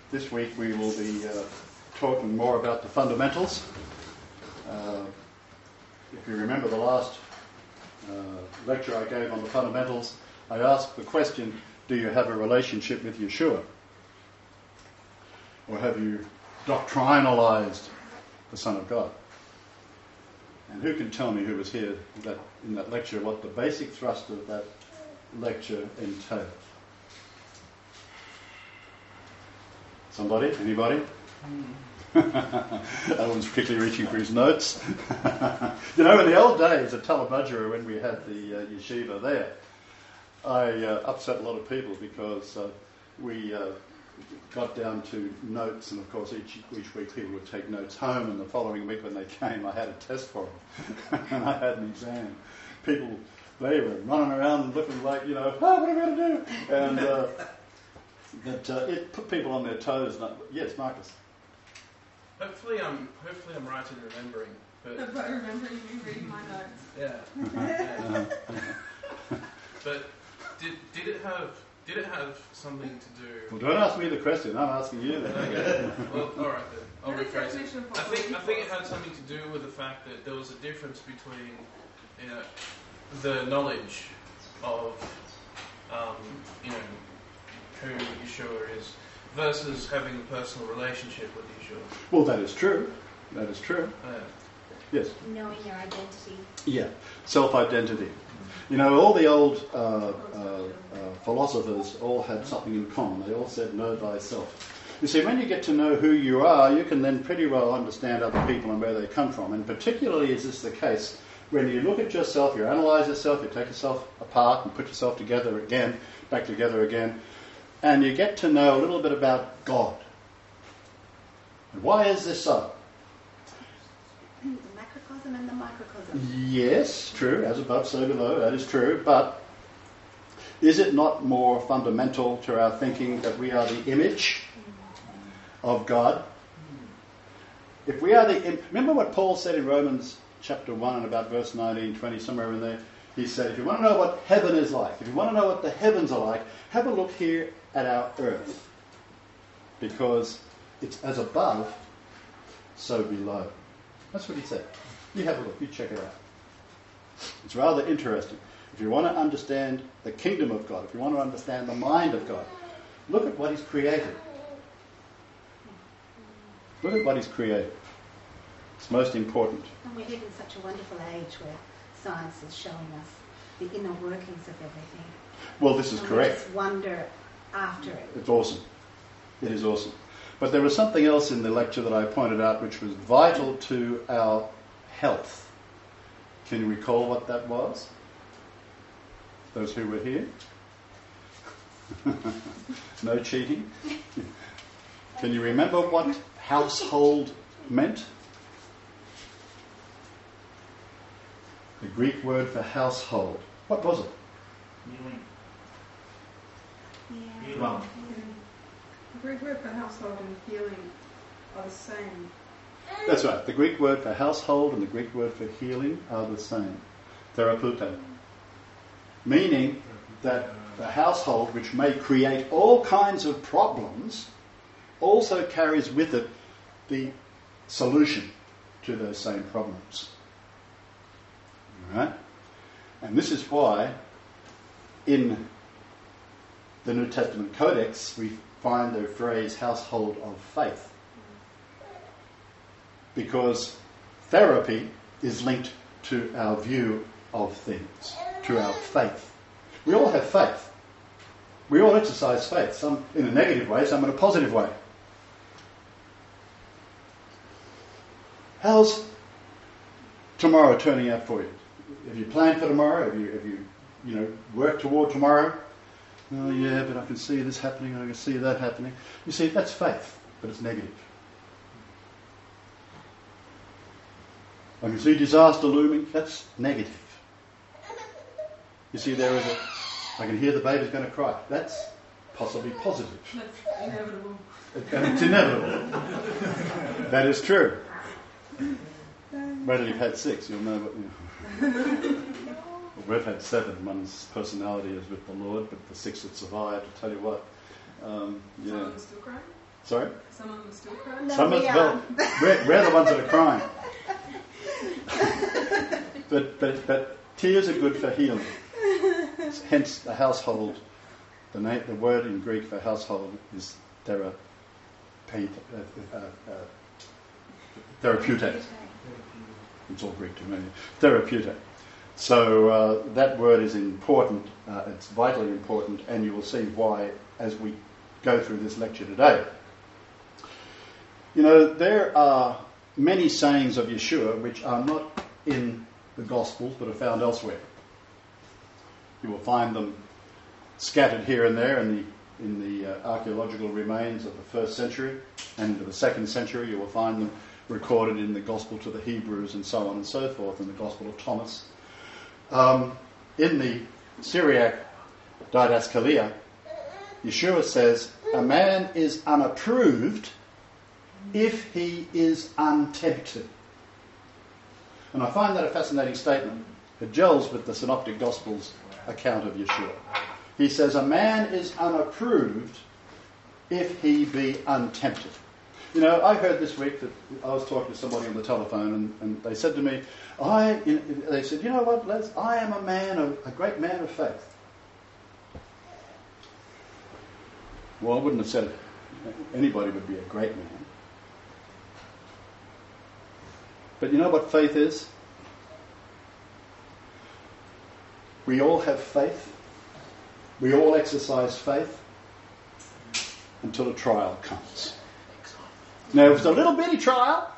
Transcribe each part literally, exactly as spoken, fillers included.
This week we will be uh, talking more about the fundamentals. Uh, if you remember the last uh, lecture I gave on the fundamentals, I asked the question, do you have a relationship with Yeshua? Or have you doctrinalized the Son of God? And who can tell me, who was here that, in that lecture, what the basic thrust of that lecture entailed? Somebody? Anybody? Mm. Alan's quickly reaching for his notes. You know, in the old days at Talabudgera, when we had the uh, yeshiva there, I uh, upset a lot of people because uh, we uh, got down to notes, and of course each, each week people would take notes home, and the following week when they came I had a test for them and I had an exam. People, they were running around looking like, you know, oh, what are we going to do? And uh, that uh, it put people on their toes. Not, yes, Marcus. Hopefully I'm hopefully I'm right in remembering. But By remembering you reading my notes. Yeah. yeah. But did did it have did it have something to do? Well, don't ask me the question. I'm asking you. Then. Okay. Well, all right then. I'll What rephrase it. definition of I think I what think it had something to do with the fact that there was a difference between, you know, the knowledge of, um, you know, who Yeshua is versus having a personal relationship with Yeshua. Well, that is true. That is true. Uh, Yes. Knowing your identity. Yeah, self-identity. You know, all the old uh, uh, uh, philosophers all had something in common. They all said, know thyself. You see, when you get to know who you are, you can then pretty well understand other people and where they come from. And particularly is this the case when you look at yourself, you analyse yourself, you take yourself apart and put yourself together again, back together again, and you get to know a little bit about God. And why is this so? The macrocosm and the microcosm. Yes, true, as above, so below, that is true, but is it not more fundamental to our thinking that we are the image of God? If we are the... Im- Remember what Paul said in Romans chapter one and about verse nineteen, twenty, somewhere in there? He said, if you want to know what heaven is like, if you want to know what the heavens are like, have a look here at our earth. Because it's as above, so below. That's what he said. You have a look, you check it out. It's rather interesting. If you want to understand the kingdom of God, if you want to understand the mind of God, look at what he's created. Look at what he's created. It's most important. And we live in such a wonderful age where science is showing us the inner workings of everything. Well, this is and correct. We just wonder after it. It's awesome. It is awesome. But there was something else in the lecture that I pointed out which was vital to our health. Can you recall what that was? Those who were here? No cheating? Can you remember what household meant? The Greek word for household. What was it? Yeah. Well, The Greek word for household and healing are the same. That's right. The Greek word for household and the Greek word for healing are the same. Therapeuta. Meaning that the household, which may create all kinds of problems, also carries with it the solution to those same problems. All right? And this is why in the New Testament Codex we find the phrase household of faith. Because therapy is linked to our view of things, to our faith. We all have faith. We all exercise faith, some in a negative way, some in a positive way. How's tomorrow turning out for you? Have you planned for tomorrow? Have you, have you, you know, worked toward tomorrow? Oh yeah, but I can see this happening, I can see that happening. You see, that's faith, but it's negative. I can see disaster looming, that's negative. You see, there is a, I can hear the baby's going to cry. That's possibly positive. That's inevitable. And it's inevitable. That is true. Wait till you've had six, you'll know what... You know. Well, we've had seven. One's personality is with the Lord, but the six that survived, I'll tell you what. Um, yeah. Someone's still crying? Sorry? Some of them are still crying. No, Some we of, are. well, we're, we're the ones that are crying. but, but, but tears are good for healing. Hence the household, the, name, the word in Greek for household is thera, uh, uh, uh, therapeutic. It's all Greek to me. Therapeutic. So uh, that word is important. Uh, it's vitally important, and you will see why as we go through this lecture today. You know, there are many sayings of Yeshua which are not in the Gospels but are found elsewhere. You will find them scattered here and there in the in the uh, archaeological remains of the first century and into the second century. You will find them recorded in the Gospel to the Hebrews and so on and so forth, in the Gospel of Thomas. Um, in the Syriac Didaskalia, Yeshua says, a man is unapproved if he is untempted. And I find that a fascinating statement. It gels with the Synoptic Gospels account of Yeshua. He says, a man is unapproved if he be untempted. You know, I heard this week that I was talking to somebody on the telephone, and, and they said to me, I, you know, they said, you know what, Les, I am a man, of, a great man of faith. Well, I wouldn't have said anybody would be a great man. But you know what faith is? We all have faith. We all exercise faith until a trial comes. Now, if it's a little bitty trial,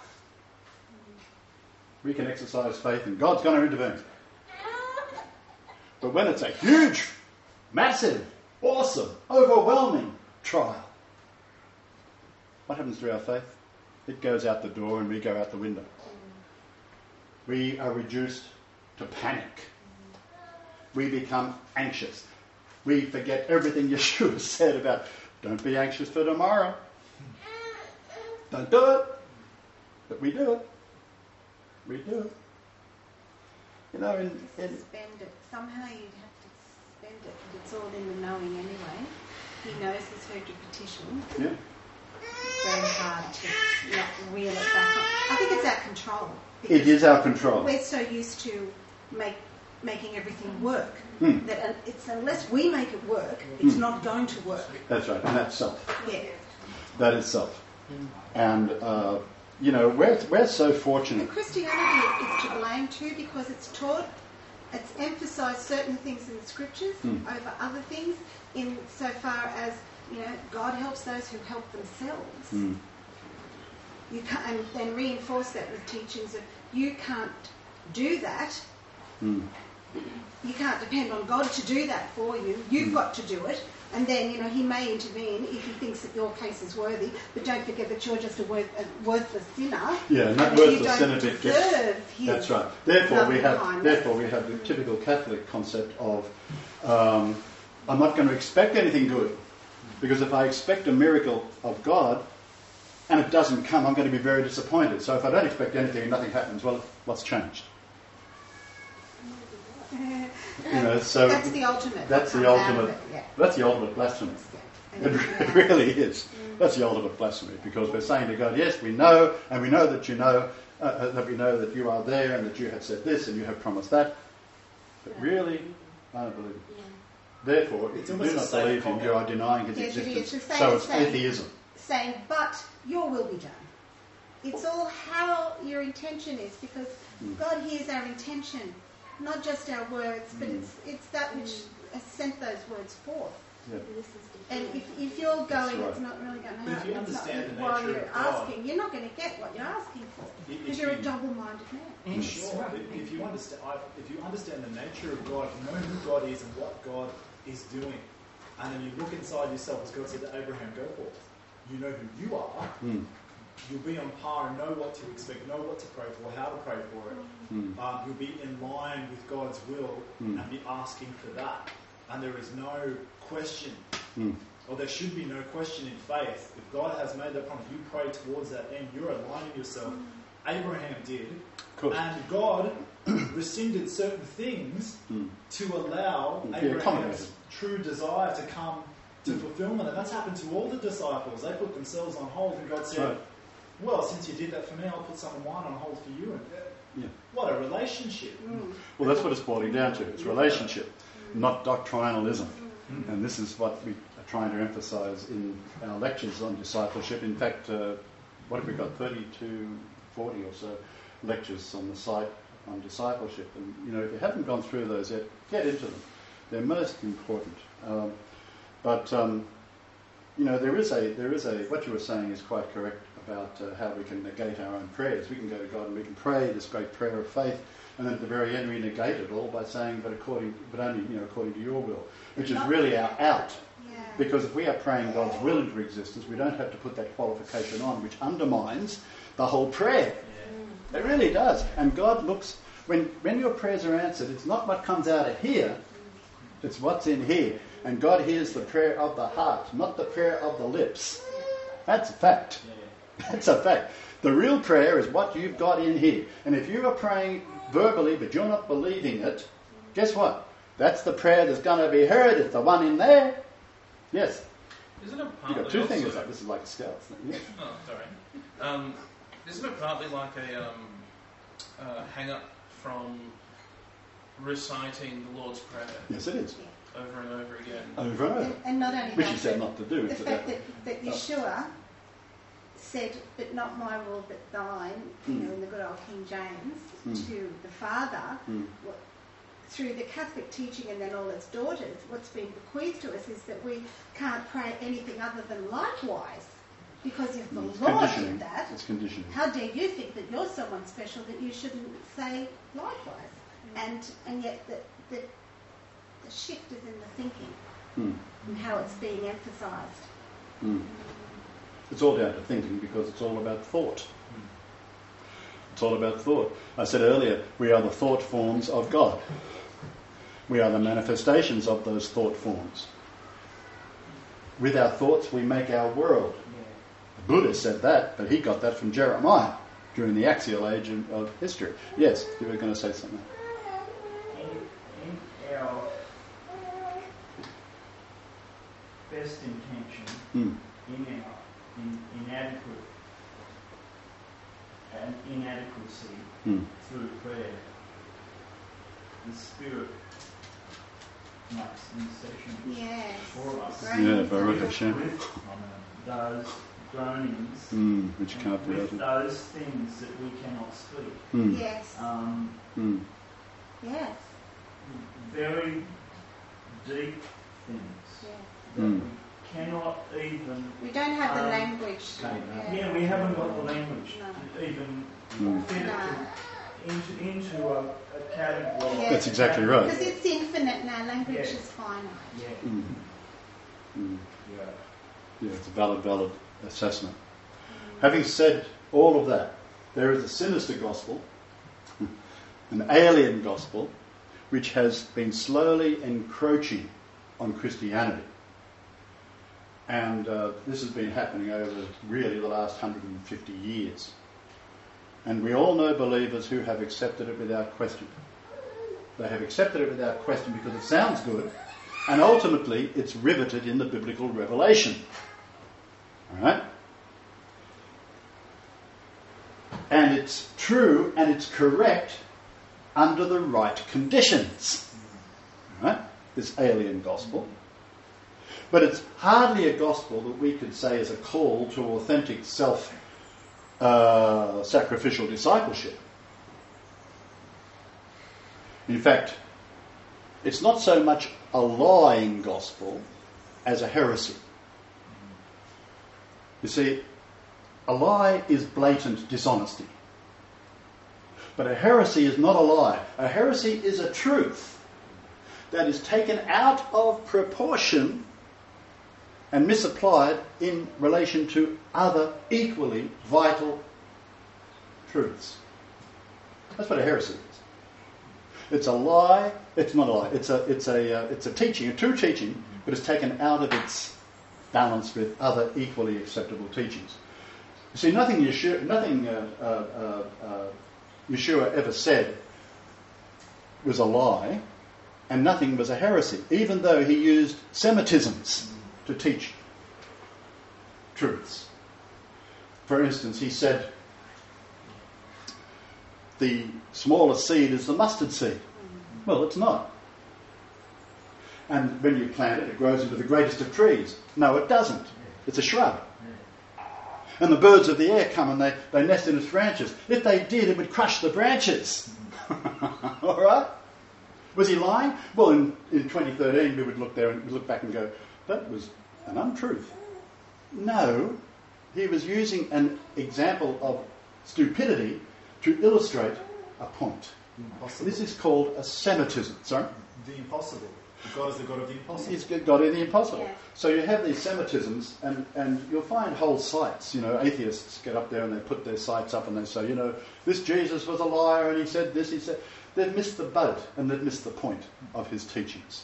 we can exercise faith and God's going to intervene. But when it's a huge, massive, awesome, overwhelming trial, what happens to our faith? It goes out the door and we go out the window. We are reduced to panic. We become anxious. We forget everything Yeshua said about don't be anxious for tomorrow. Don't do it. But we do it. We do it. You know, in, in Suspend it. Somehow you'd have to suspend it, but it's all in the knowing anyway. He knows he's heard your petition. yeah. It's very hard to not reel it back on. I think it's our control. It is our control. We're so used to make, making everything work Hmm. that uh, it's unless we make it work, it's Hmm. not going to work. That's right, and that's self. Yeah. That is self. And, uh, you know, we're, we're so And fortunate. Christianity is to blame too because it's taught, it's emphasised certain things in the scriptures Hmm. over other things in so far as, you know, God helps those who help themselves. Hmm. You can't, and then reinforce that with teachings of you can't do that. Hmm. You can't depend on God to do that for you. You've got to do it. And then, you know, he may intervene if he thinks that your case is worthy. But don't forget that you're just a, worth, a worthless sinner. Yeah, not and that you worthless don't sinner, but deserve just- his That's right. Therefore, we loving have kindness. therefore we have the typical Catholic concept of um, I'm not going to expect anything good, because if I expect a miracle of God and it doesn't come, I'm going to be very disappointed. So if I don't expect anything and nothing happens, well, what's changed? You know, so that's the ultimate. That's the Comes out of ultimate. it, yeah. That's the ultimate blasphemy. Yeah. It, it really is. That's the ultimate blasphemy, because we're saying to God, yes, we know, and we know that you know, uh, that we know that you are there, and that you have said this, and you have promised that. But really, I don't believe it. Yeah. Therefore, if It's you do almost not the same believe him, comment. you are denying his Yes, it is. existence. It's the same So it's saying. atheism. Saying, but your will be done. It's all how your intention is, because Mm. God hears our intention, not just our words, but Mm. it's it's that which has sent those words forth. Yeah. And if, if you're going, right. it's not really going to But if happen. you It's not understand the while nature you're of God- asking, you're not going to get what you're asking for, If because you're a you- double-minded man. Sure. If, if you understand, I, if you understand the nature of God, you know who God is and what God is doing, and then you look inside yourself, as God said to Abraham, "Go forth." You know who you are. Mm. You'll be on par and know what to expect, know what to pray for, how to pray for it. Mm. Um, you'll be in line with God's will Mm. and be asking for that. And there is no question, Mm. or there should be no question in faith. If God has made that promise, you pray towards that end. You're aligning yourself. Abraham did. Of course. And God rescinded certain things Mm. to allow Yeah, Abraham's accommodated. true desire to come to fulfillment. And that's happened to all the disciples. They put themselves on hold, and God said, Right. well, since you did that for me, I'll put some of mine on hold for you. And Yeah. what a relationship. Mm. Well, that's what it's boiling down to. It's relationship, not doctrinalism. And this is what we are trying to emphasise in our lectures on discipleship. In fact, uh, what have we got? thirty-two, forty or so lectures on the site on discipleship. And, you know, if you haven't gone through those yet, get into them. They're most important. Um, but, um, you know, there is a, there is a, what you were saying is quite correct about uh, how we can negate our own prayers. We can go to God and we can pray this great prayer of faith, and then at the very end we negate it all by saying, but according, but only, you know, according to your will, which is really our out. Yeah. Because if we are praying God's will into existence, we don't have to put that qualification on, which undermines the whole prayer. It really does. And God looks, when, when your prayers are answered, it's not what comes out of here, it's what's in here. And God hears the prayer of the heart, not the prayer of the lips. That's a fact. That's a fact. The real prayer is what you've got in here. And if you are praying verbally but you're not believing it, guess what? That's the prayer that's going to be heard. It's the one in there. Yes. Isn't it You've partly got two also, fingers up. This is like a scout. Yeah. Oh, sorry. Um, isn't it partly like a um, uh, hang up from reciting the Lord's Prayer Yes, it is. over and over again? Over and over. And, and not only Which that, he said but not to do. the so fact that- that, that Yeshua said, but not my will but thine, you Mm. know, in the good old King James, Mm. to the Father, Mm. what, through the Catholic teaching and then all its daughters, what's been bequeathed to us is that we can't pray anything other than likewise. Because if the It's Lord conditioning. did that, It's conditioning. how dare you think that you're someone special that you shouldn't say likewise? And and yet the, the, the shift is in the thinking Mm. and how it's being emphasised. Mm. It's all down to thinking because it's all about thought. It's all about thought. I said earlier, we are the thought forms of God. We are the manifestations of those thought forms. With our thoughts, we make our world. The Buddha said that, but he got that from Jeremiah during the axial age of, of history. Yes, you were going to say something. In, in our best intention, Mm. in our in, inadequate and inadequacy Mm. through prayer, the Spirit makes intercession Yes. for us. Great. Yeah, Baruch Hashem. With those groanings, Mm. Which and can't be with uttered. those things that we cannot speak. Mm. Yes. Um, Mm. Yes. very deep things Yes. that Mm. we cannot even. We don't have the Um, language. Yeah, we haven't got the language No. to even Mm. fit it No. to, into, into a, a category. Yeah. That's exactly right. Because it's infinite now. Language Yeah. is finite. Yeah, Mm. Mm. yeah. Yeah, it's a valid, valid assessment. Having said all of that, there is a sinister gospel, an alien gospel, which has been slowly encroaching on Christianity. And uh, this has been happening over really the last one hundred fifty years. And we all know believers who have accepted it without question. They have accepted it without question because it sounds good, and ultimately it's riveted in the biblical revelation. All right? And it's true and it's correct under the right conditions. All right? This alien gospel. But it's hardly a gospel that we could say is a call to authentic self uh, sacrificial discipleship. In fact, it's not so much a lying gospel as a heresy. You see, a lie is blatant dishonesty. But a heresy is not a lie. A heresy is a truth that is taken out of proportion and misapplied in relation to other equally vital truths. That's what a heresy is. It's a lie. It's not a lie. It's a it's a uh, it's a teaching, a true teaching, but it's taken out of its balance with other equally acceptable teachings. You see, nothing Yeshua, nothing uh, uh, uh, uh, Yeshua ever said was a lie, and nothing was a heresy, even though he used Semitisms to teach truths. For instance, he said, the smallest seed is the mustard seed. Well, it's not. And when you plant it, it grows into the greatest of trees. No, it doesn't. It's a shrub. And the birds of the air come and they, they nest in its branches. If they did, it would crush the branches. All right? Was he lying? Well, in, in twenty thirteen, we would look there and look back and go, that was an untruth. No, he was using an example of stupidity to illustrate a point. Impossible. This is called a Semitism. Sorry? The impossible. God is the God of the impossible. He's God of the impossible. Yeah. So you have these Semitisms, and, and you'll find whole sites. You know, atheists get up there and they put their sites up and they say, you know, this Jesus was a liar and he said this, he said... They've missed the boat and they've missed the point of his teachings.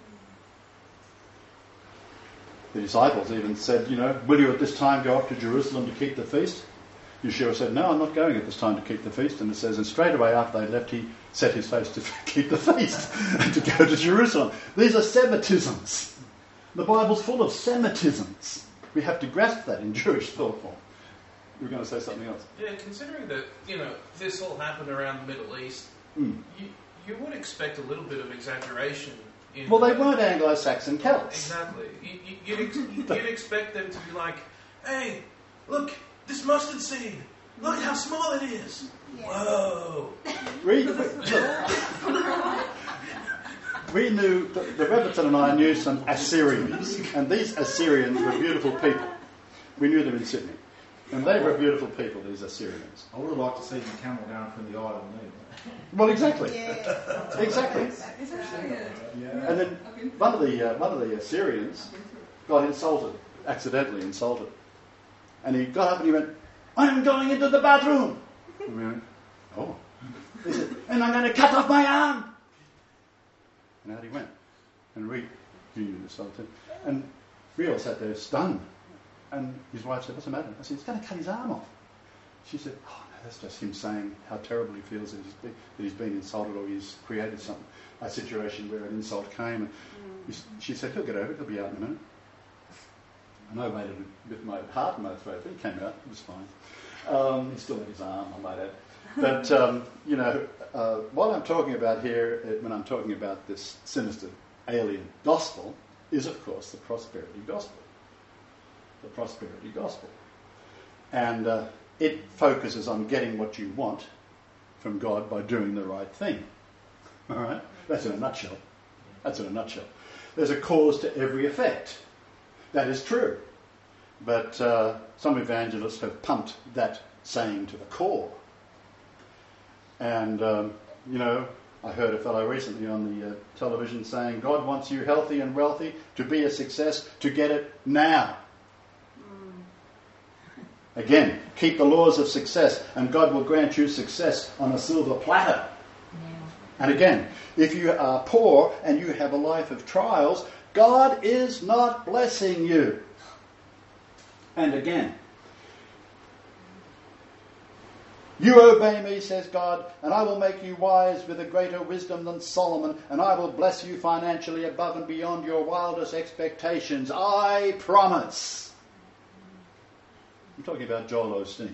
The disciples even said, you know, will you at this time go up to Jerusalem to keep the feast? Yeshua said, no, I'm not going at this time to keep the feast. And it says, and straight away after they left, he set his face to keep the feast and to go to Jerusalem. These are Semitisms. The Bible's full of Semitisms. We have to grasp that in Jewish thought form. You were going to say something else? Yeah, considering that, you know, this all happened around the Middle East, Mm. you, you would expect a little bit of exaggeration. In Well, they weren't Anglo-Saxon Celts. Exactly. You, you, you'd, ex- you'd expect them to be like, hey, look, this mustard seed, look how small it is. Yeah. Whoa. Read, look, we knew, the, the Rebbiton and I knew some Assyrians, and these Assyrians were beautiful people. We knew them in Sydney. And they were beautiful people, these Assyrians. I would have liked to see the camel down from the island there. Well, exactly. Yeah. Exactly. It's actually a, Yeah. And then one of the uh, one of the Assyrians got insulted, accidentally insulted. And he got up and he went, I'm going into the bathroom. And we went, oh. He said, and I'm going to cut off my arm. And out he went. And we, you insulted. And we all sat there stunned. And his wife said, what's the matter? I said, he's going to cut his arm off. She said, oh, no, that's just him saying how terrible he feels that he's been, that he's been insulted or he's created some a situation where an insult came. And mm. she said, he'll get over it, he'll be out in a minute. And I waited with my heart in my throat, but he came out, it was fine. Um, he still had his arm, I might add. But, um, you know, uh, what I'm talking about here, uh, when I'm talking about this sinister alien gospel, is, of course, the prosperity gospel. The prosperity gospel. And uh, it focuses on getting what you want from God by doing the right thing. All right? That's in a nutshell. That's in a nutshell. There's a cause to every effect. That is true. But uh, some evangelists have pumped that saying to the core. And, um, you know, I heard a fellow recently on the uh, television saying, God wants you healthy and wealthy to be a success, to get it now. Again, keep the laws of success and God will grant you success on a silver platter. Yeah. And again, if you are poor and you have a life of trials, God is not blessing you. And again, you obey me, says God, and I will make you wise with a greater wisdom than Solomon, and I will bless you financially above and beyond your wildest expectations. I promise. I'm talking about Joel Osteen.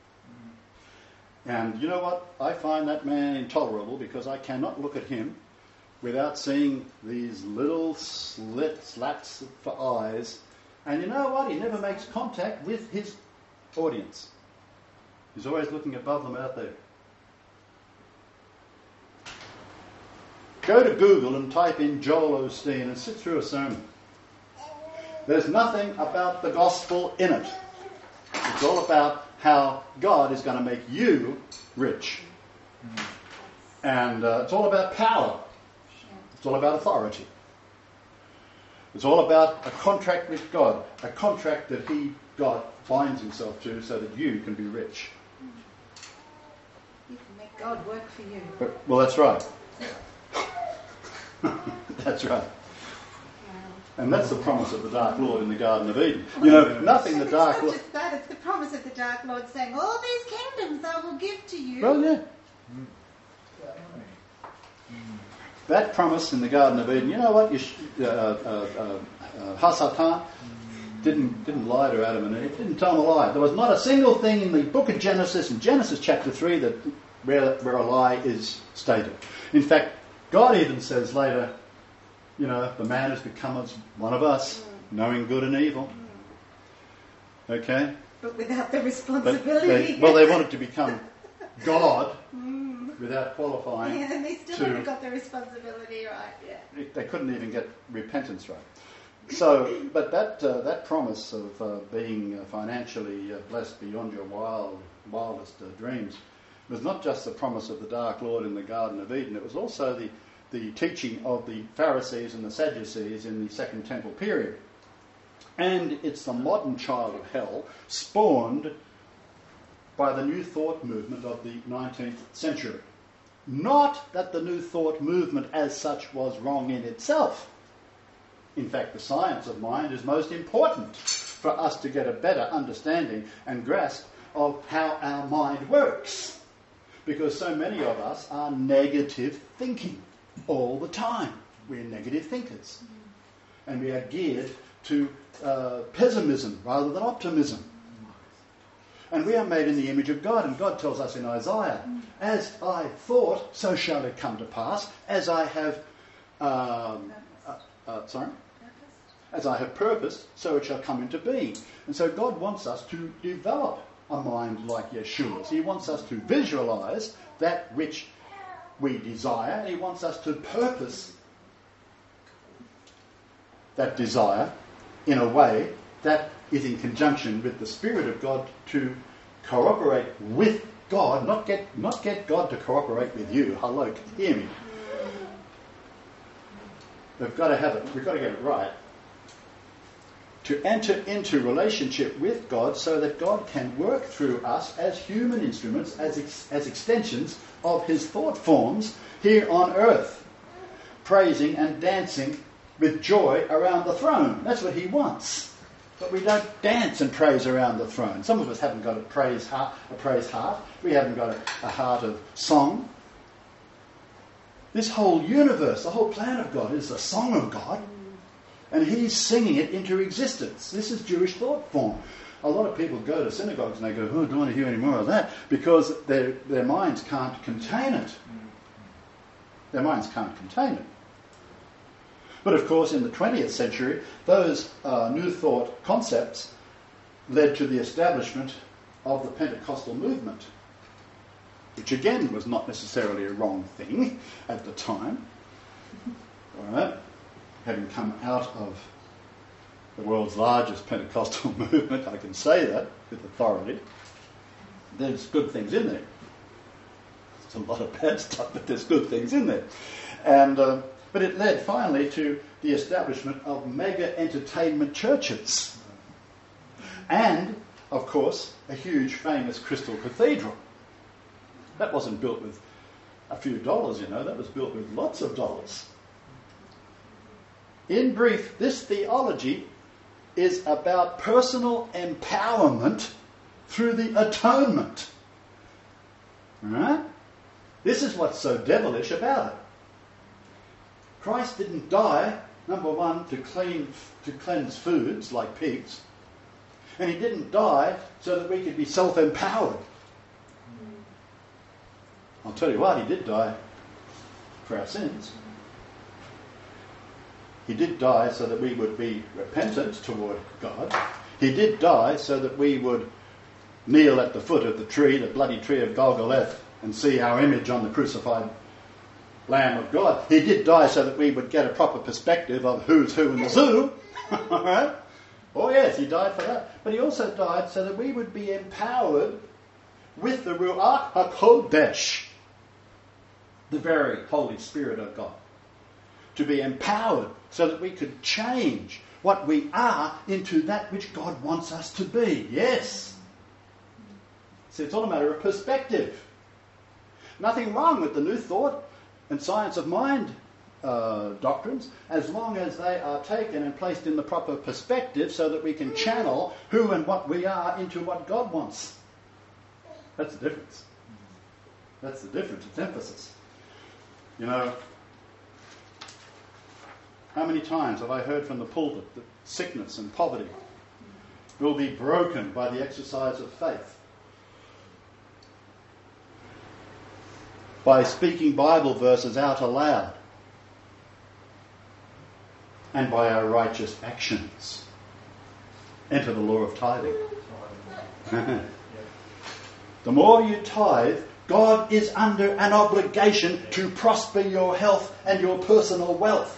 And you know what? I find that man intolerable because I cannot look at him without seeing these little slit, slats for eyes. And you know what? He never makes contact with his audience. He's always looking above them out there. Go to Google and type in Joel Osteen and sit through a sermon. There's nothing about the gospel in it. It's all about how God is going to make you rich. And uh, it's all about power. It's all about authority. It's all about a contract with God, a contract that he, God, binds himself to so that you can be rich. You can make God work for you. But, well, that's right. That's right. And that's the promise of the Dark Lord in the Garden of Eden. You know, nothing the Dark Lord... It's not just that, it's the promise of the Dark Lord saying, all these kingdoms I will give to you. Well, yeah. That promise in the Garden of Eden, you know what? You sh- uh, uh, uh, uh, Hasatan, didn't, didn't lie to Adam and Eve, didn't tell them a lie. There was not a single thing in the book of Genesis, in Genesis chapter three, that where, where a lie is stated. In fact, God even says later, you know, the man has become as one of us, knowing good and evil. Okay? But without the But responsibility. they, well, they wanted to become God without qualifying. Yeah, and they still to- haven't got the responsibility right. Yeah. They couldn't even get repentance right. So, but that uh, that promise of uh, being uh, financially uh, blessed beyond your wild, wildest uh, dreams was not just the promise of the Dark Lord in the Garden of Eden. It was also the, the teaching of the Pharisees and the Sadducees in the Second Temple period. And it's the modern child of hell spawned by the New Thought movement of the nineteenth century. Not that the New Thought movement as such was wrong in itself. In fact, the science of mind is most important for us to get a better understanding and grasp of how our mind works. Because so many of us are negative thinking all the time. We're negative thinkers. And we are geared to uh, pessimism rather than optimism. And we are made in the image of God, and God tells us in Isaiah, as I thought, so shall it come to pass, as I have, um, uh, uh, sorry? As I have purposed, so it shall come into being. And so God wants us to develop a mind like Yeshua's. He wants us to visualize that which we desire. He wants us to purpose that desire in a way that is in conjunction with the Spirit of God to cooperate with God, not get not get God to cooperate with you. Hello, can you hear me? We've got to have it. We've got to get it right. To enter into relationship with God so that God can work through us as human instruments, as ex- as extensions of His thought forms here on earth, praising and dancing with joy around the throne. That's what He wants. But we don't dance and praise around the throne. Some of us haven't got a praise heart. A praise heart. We haven't got a, a heart of song. This whole universe, the whole plan of God, is a song of God. And He's singing it into existence. This is Jewish thought form. A lot of people go to synagogues and they go, oh, I don't want to hear any more of that, because their, their minds can't contain it. Their minds can't contain it. But of course, in the twentieth century, those uh, New Thought concepts led to the establishment of the Pentecostal movement, which again was not necessarily a wrong thing at the time. All right? Having come out of the world's largest Pentecostal movement, I can say that with authority. There's good things in there. There's a lot of bad stuff, but there's good things in there. And uh, but it led finally to the establishment of mega entertainment churches. And, of course, a huge famous crystal cathedral. That wasn't built with a few dollars, you know, that was built with lots of dollars. In brief, this theology is about personal empowerment through the atonement. Right? This is what's so devilish about it. Christ didn't die, number one, to clean, to cleanse foods like pigs. And He didn't die so that we could be self-empowered. I'll tell you what, He did die for our sins. He did die so that we would be repentant toward God. He did die so that we would kneel at the foot of the tree, the bloody tree of Golgotha, and see our image on the crucified Lamb of God. He did die so that we would get a proper perspective of who's who in the zoo. All right? Oh yes, He died for that. But He also died so that we would be empowered with the Ruach HaKodesh, the very Holy Spirit of God. To be empowered so that we could change what we are into that which God wants us to be. Yes. See, it's all a matter of perspective. Nothing wrong with the New Thought and science of mind uh, doctrines, as long as they are taken and placed in the proper perspective so that we can channel who and what we are into what God wants. That's the difference. That's the difference. It's emphasis. You know, How many times have I heard from the pulpit that sickness and poverty will be broken by the exercise of faith? By speaking Bible verses out aloud. And by our righteous actions. Enter the law of tithing. The more you tithe, God is under an obligation to prosper your health and your personal wealth.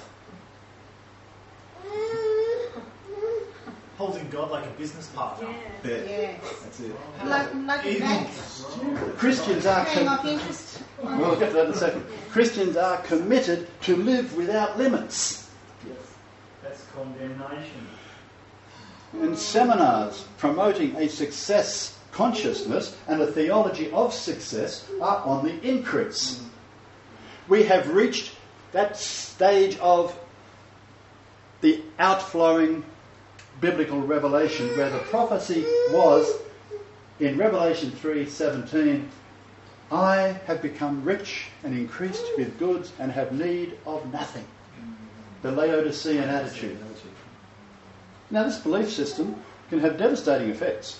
Holding God like a business partner. Yeah. Yes. That's it. Like, like a Even- bank. Christians are Paying com- off interest. we'll get to that in a second. Christians are committed to live without limits. That's condemnation. In seminars promoting a success consciousness and a theology of success are on the increase. We have reached that stage of the outflowing biblical revelation where the prophecy was in Revelation three seventeen, I have become rich and increased with goods and have need of nothing. The Laodicean attitude. Now this belief system can have devastating effects.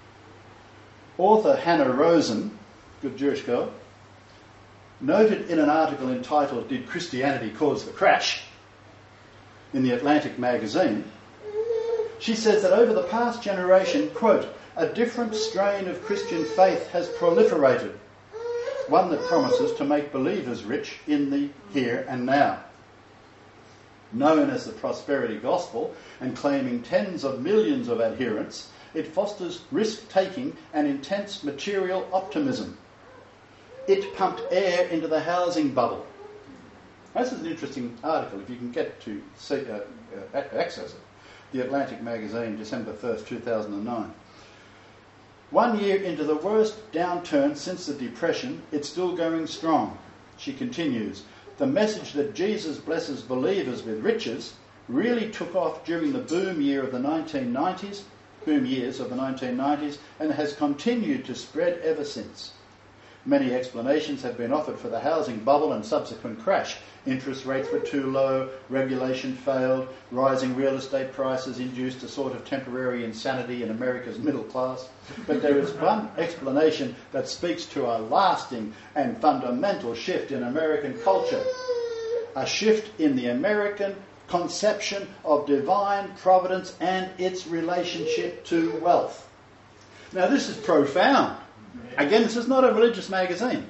Author Hannah Rosen, good Jewish girl, noted in an article entitled Did Christianity Cause the Crash? In the Atlantic magazine, she says that over the past generation, quote, a different strain of Christian faith has proliferated, one that promises to make believers rich in the here and now. Known as the prosperity gospel and claiming tens of millions of adherents, it fosters risk-taking and intense material optimism. It pumped air into the housing bubble. This is an interesting article, if you can get to see, uh, uh, access it. The Atlantic magazine, December first, two thousand nine. One year into the worst downturn since the Depression, it's still going strong. She continues, the message that Jesus blesses believers with riches really took off during the boom year of the nineteen nineties, boom years of the nineteen nineties, and has continued to spread ever since. Many explanations have been offered for the housing bubble and subsequent crash. Interest rates were too low, regulation failed, rising real estate prices induced a sort of temporary insanity in America's middle class. But there is one explanation that speaks to a lasting and fundamental shift in American culture. A shift in the American conception of divine providence and its relationship to wealth. Now this is profound. Again, this is not a religious magazine.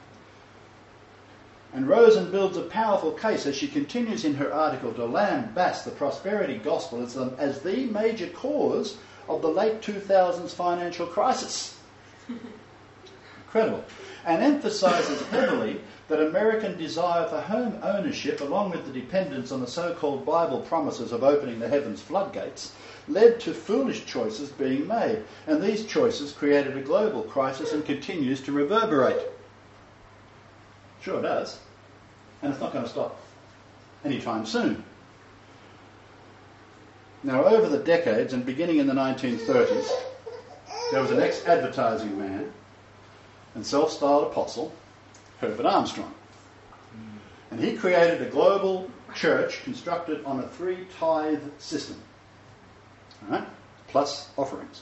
And Rosen builds a powerful case as she continues in her article to lambast the prosperity gospel as the, as the major cause of the late two thousands financial crisis. Incredible. And emphasises heavily that American desire for home ownership, along with the dependence on the so-called Bible promises of opening the heavens floodgates, led to foolish choices being made. And these choices created a global crisis and continues to reverberate. Sure does. And it's not going to stop anytime soon. Now, over the decades, and beginning in the nineteen thirties, there was an ex-advertising man and self-styled apostle, Herbert Armstrong. And he created a global church constructed on a three-tithe system. All right? Plus offerings.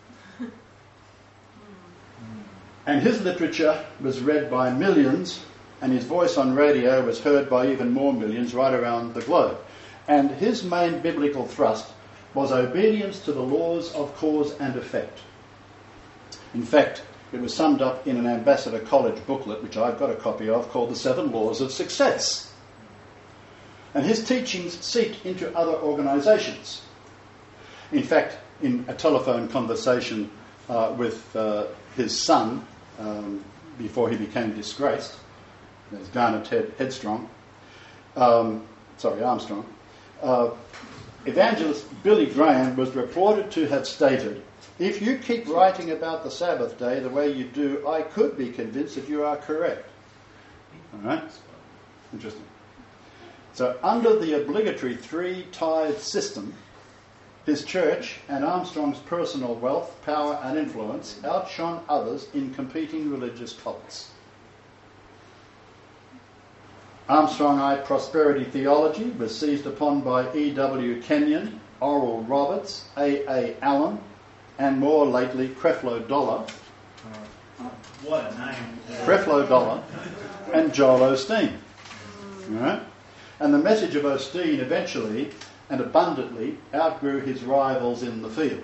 And his literature was read by millions, and his voice on radio was heard by even more millions right around the globe. And his main biblical thrust was obedience to the laws of cause and effect. In fact, it was summed up in an Ambassador College booklet, which I've got a copy of, called The Seven Laws of Success. And his teachings seeped into other organisations. In fact, in a telephone conversation uh, with uh, his son, um, before he became disgraced, there's Garner Ted Headstrong, um, sorry, Armstrong, uh, evangelist Billy Graham was reported to have stated, if you keep writing about the Sabbath day the way you do, I could be convinced that you are correct. All right? Interesting. So under the obligatory three-tithe system, his church and Armstrong's personal wealth, power and influence outshone others in competing religious cults. Armstrong-ite prosperity theology was seized upon by E W Kenyon, Oral Roberts, A A Allen, and more lately Creflo Dollar, What a name. Creflo Dollar, and Joel Osteen. Right? And the message of Osteen eventually and abundantly outgrew his rivals in the field.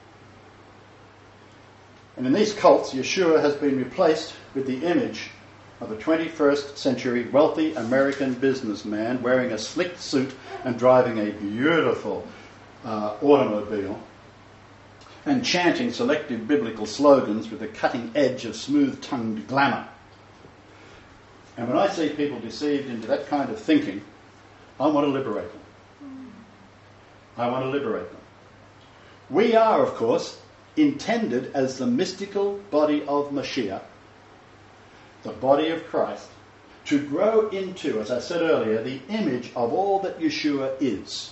And in these cults, Yeshua has been replaced with the image of a twenty-first century wealthy American businessman wearing a slick suit and driving a beautiful uh, automobile and chanting selective biblical slogans with the cutting edge of smooth-tongued glamour. And when I see people deceived into that kind of thinking, I want to liberate them. I want to liberate them. We are, of course, intended as the mystical body of Mashiach, the body of Christ, to grow into, as I said earlier, the image of all that Yeshua is.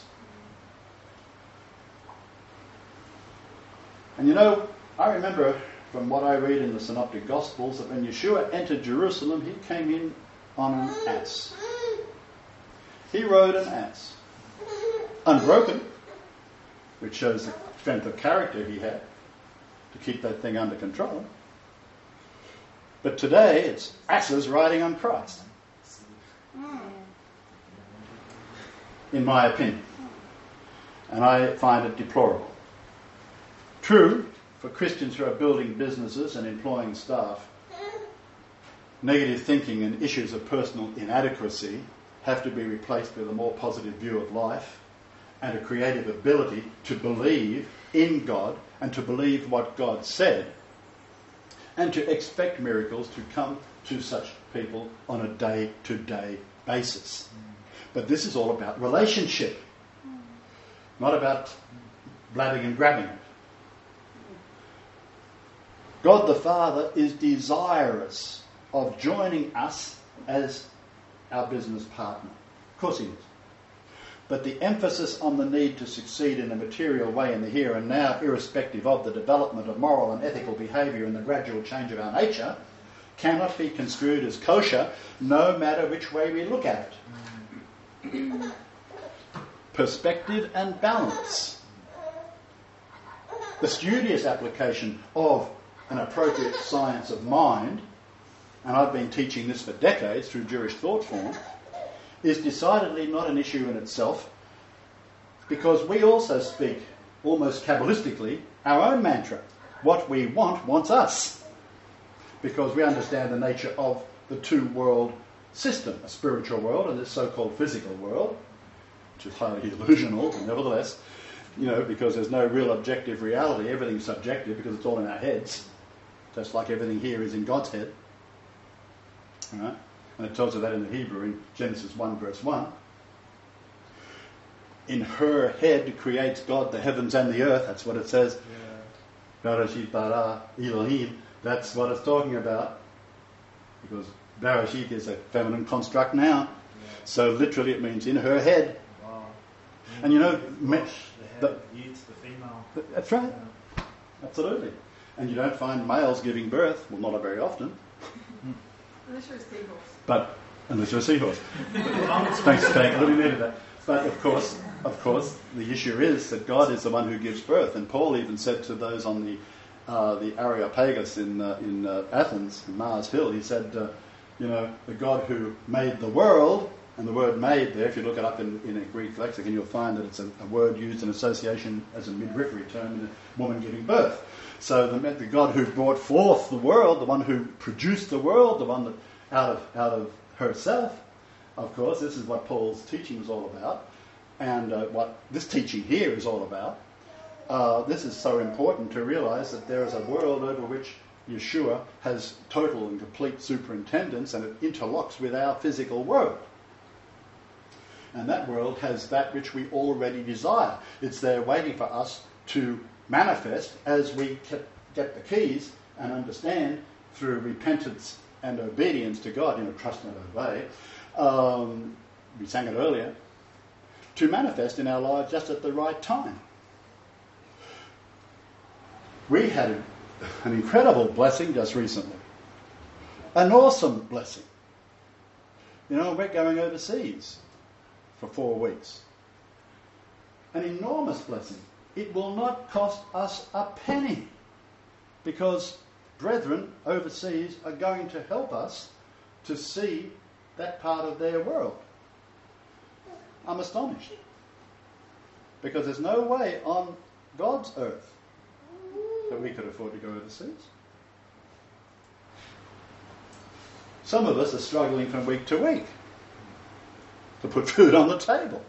And you know, I remember from what I read in the Synoptic Gospels that when Yeshua entered Jerusalem, he came in on an ass. He rode an ass. Unbroken, which shows the strength of character he had to keep that thing under control. But today, it's asses riding on Christ. In my opinion. And I find it deplorable. True, for Christians who are building businesses and employing staff, negative thinking and issues of personal inadequacy have to be replaced with a more positive view of life and a creative ability to believe in God and to believe what God said and to expect miracles to come to such people on a day-to-day basis. But this is all about relationship, not about blabbing and grabbing it. God the Father is desirous of joining us as our business partner. Of course he is. But the emphasis on the need to succeed in a material way in the here and now, irrespective of the development of moral and ethical behaviour and the gradual change of our nature, cannot be construed as kosher, no matter which way we look at it. Perspective and balance. The studious application of an appropriate science of mind, and I've been teaching this for decades through Jewish thought form, is decidedly not an issue in itself, because we also speak, almost Kabbalistically, our own mantra. What we want wants us. Because we understand the nature of the two-world system, a spiritual world and this so-called physical world, which is highly illusional, but nevertheless, you know, because there's no real objective reality, everything's subjective because it's all in our heads, just like everything here is in God's head. All right? And it tells you that in the Hebrew in Genesis one verse one. In her head creates God the heavens and the earth. That's what it says. Bereshit bara Elohim. That's what it's talking about. Because Bereshit is a feminine construct now. Yeah. So literally it means in her head. Wow. And you know... Me, the head, the, the female. That's right. Yeah. Absolutely. And you don't find males giving birth. Well, not very often. Unless you're a seahorse. But, unless you're a seahorse. Thanks, Frank. I really needed that. But of course, of course, the issue is that God is the one who gives birth. And Paul even said to those on the uh, the Areopagus in uh, in uh, Athens, in Mars Hill, he said, uh, you know, the God who made the world, and the word made there, if you look it up in, in a Greek lexicon, you'll find that it's a, a word used in association as a midwifery term in a woman giving birth. So the, the God who brought forth the world, the one who produced the world, the one that out of out of herself, of course, this is what Paul's teaching was all about, and uh, what this teaching here is all about. Uh, this is so important to realize that there is a world over which Yeshua has total and complete superintendence, and it interlocks with our physical world. And that world has that which we already desire. It's there waiting for us to manifest as we get the keys and understand through repentance and obedience to God, you know, trust and obey. Um, we sang it earlier. To manifest in our lives just at the right time. We had a, an incredible blessing just recently. An awesome blessing. You know, we're going overseas for four weeks. An enormous blessing. It will not cost us a penny because brethren overseas are going to help us to see that part of their world. I'm astonished because there's no way on God's earth that we could afford to go overseas. Some of us are struggling from week to week to put food on the table.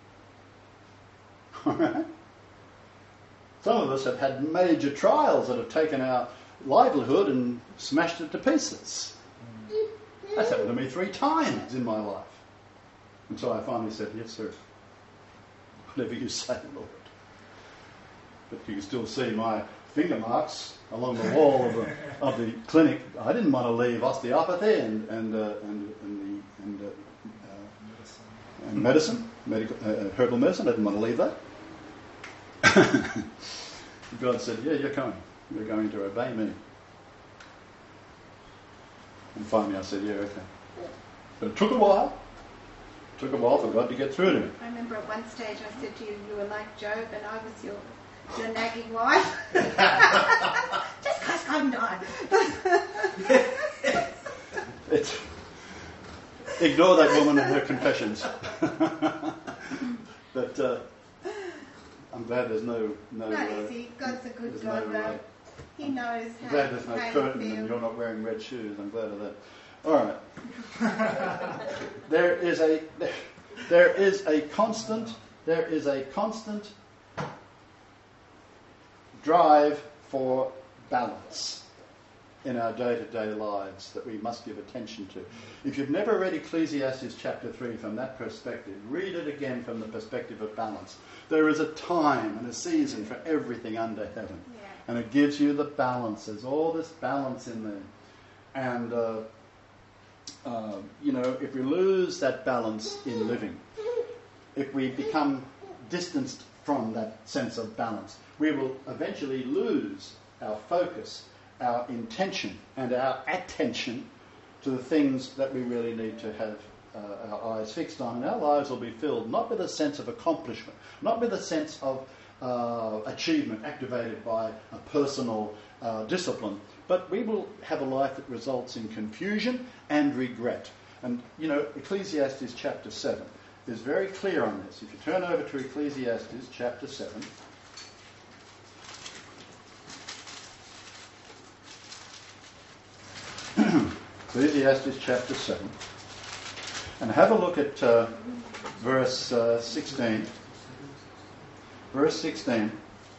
All right? Some of us have had major trials that have taken our livelihood and smashed it to pieces. That's happened to me three times in my life. Until I finally said, yes, sir. Whatever you say, Lord. But you can still see my finger marks along the wall of the, of the clinic. I didn't want to leave osteopathy and and uh, and and, the, and, uh, uh, and medicine, medical uh, herbal medicine. I didn't want to leave that. God said, "Yeah, you're coming. You're going to obey me." And finally, I said, "Yeah, okay." But it took a while. It took a while for God to get through to me. I remember at one stage I said to you, you were like Job and I was your your nagging wife. Just cuss God and die. It's, ignore that woman and her confessions. But uh, I'm glad there's no... no Not uh, easy. God's a good there's God, no, though. uh, He knows I'm how, glad there's no how curtain you and feel. you're not wearing red shoes. I'm glad of that. All right. There is a there is a constant there is a constant drive for balance in our day-to-day lives that we must give attention to. If you've never read Ecclesiastes chapter three from that perspective, read it again from the perspective of balance. There is a time and a season for everything under heaven. Yeah. And it gives you the balance. There's all this balance in there. And, uh, uh, you know, if we lose that balance in living, if we become distanced from that sense of balance, we will eventually lose our focus, our intention, and our attention to the things that we really need to have uh, our eyes fixed on. And our lives will be filled not with a sense of accomplishment, not with a sense of uh, achievement activated by a personal uh, discipline, but we will have a life that results in confusion and regret. And, you know, Ecclesiastes chapter seven is very clear on this. If you turn over to Ecclesiastes chapter seven, Ecclesiastes chapter seven, and have a look at uh, verse uh, sixteen. Verse sixteen.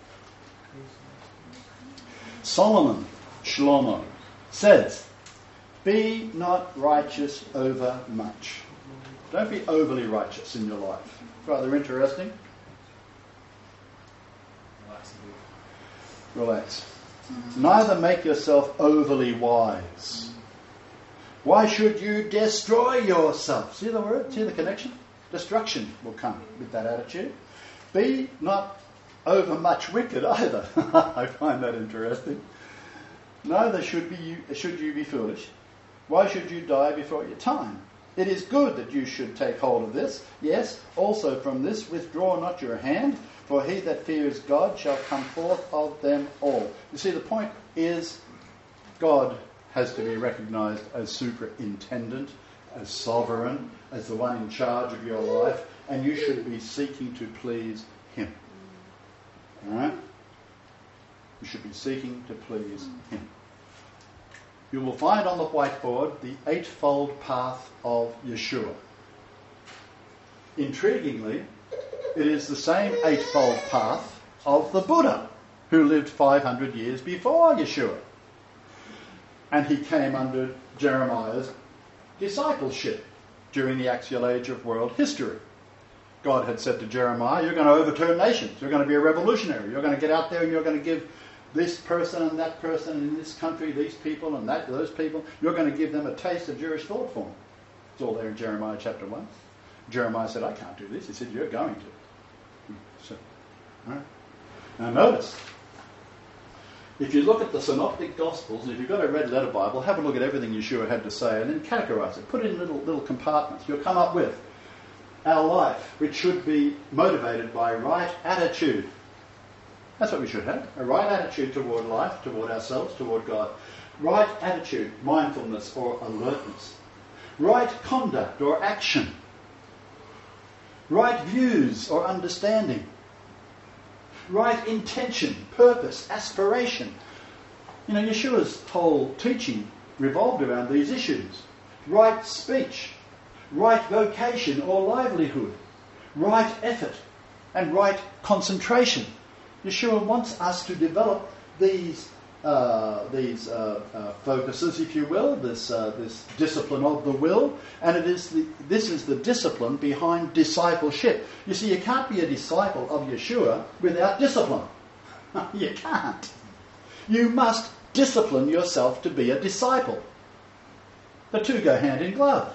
Solomon, Shlomo, says, "Be not righteous over much." Don't be overly righteous in your life. Rather interesting. Relax a bit. Relax. Neither make yourself overly wise. Why should you destroy yourself? See the word? See the connection? Destruction will come with that attitude. Be not over much wicked either. I find that interesting. Neither should, be you, should you be foolish. Why should you die before your time? It is good that you should take hold of this. Yes, also from this withdraw not your hand, for he that fears God shall come forth of them all. You see, the point is God has to be recognised as superintendent, as sovereign, as the one in charge of your life, and you should be seeking to please him. All right? You should be seeking to please him. You will find on the whiteboard the eightfold path of Yeshua. Intriguingly, it is the same eightfold path of the Buddha, who lived five hundred years before Yeshua. And he came under Jeremiah's discipleship during the axial age of world history. God had said to Jeremiah, "You're going to overturn nations. You're going to be a revolutionary. You're going to get out there and you're going to give this person and that person in this country, these people and that those people, you're going to give them a taste of Jewish thought form." It's all there in Jeremiah chapter one. Jeremiah said, "I can't do this." He said, "You're going to." So, all right. Now notice, If you look at the Synoptic Gospels, and if you've got a red letter Bible, have a look at everything Yeshua had to say and then categorize it. Put it in little, little compartments. You'll come up with our life, which should be motivated by right attitude. That's what we should have. A right attitude toward life, toward ourselves, toward God. Right attitude, mindfulness or alertness. Right conduct or action. Right views or understanding. Right intention, purpose, aspiration. You know, Yeshua's whole teaching revolved around these issues. Right speech, right vocation or livelihood, right effort, and right concentration. Yeshua wants us to develop these uh, these uh, uh, focuses, if you will, this uh, this discipline of the will, and it is the, this is the discipline behind discipleship. You see, you can't be a disciple of Yeshua without discipline. You can't. You must discipline yourself to be a disciple. The two go hand in glove.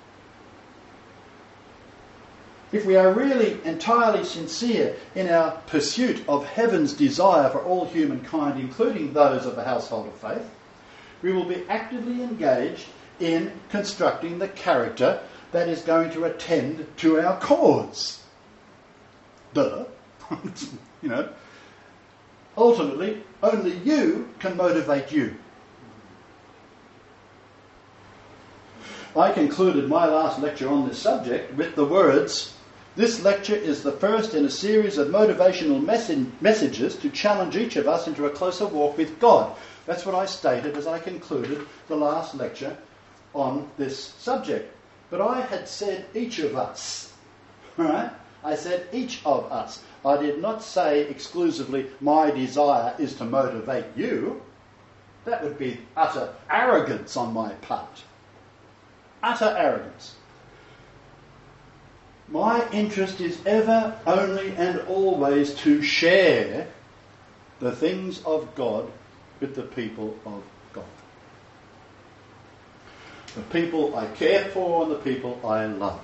If we are really entirely sincere in our pursuit of heaven's desire for all humankind, including those of the household of faith, we will be actively engaged in constructing the character that is going to attend to our cause. Duh. You know. Ultimately, only you can motivate you. I concluded my last lecture on this subject with the words, "This lecture is the first in a series of motivational mes- messages to challenge each of us into a closer walk with God." That's what I stated as I concluded the last lecture on this subject. But I had said each of us. Right? I said each of us. I did not say exclusively, my desire is to motivate you. That would be utter arrogance on my part. Utter arrogance. My interest is ever, only and always to share the things of God with the people of God. The people I care for and the people I love.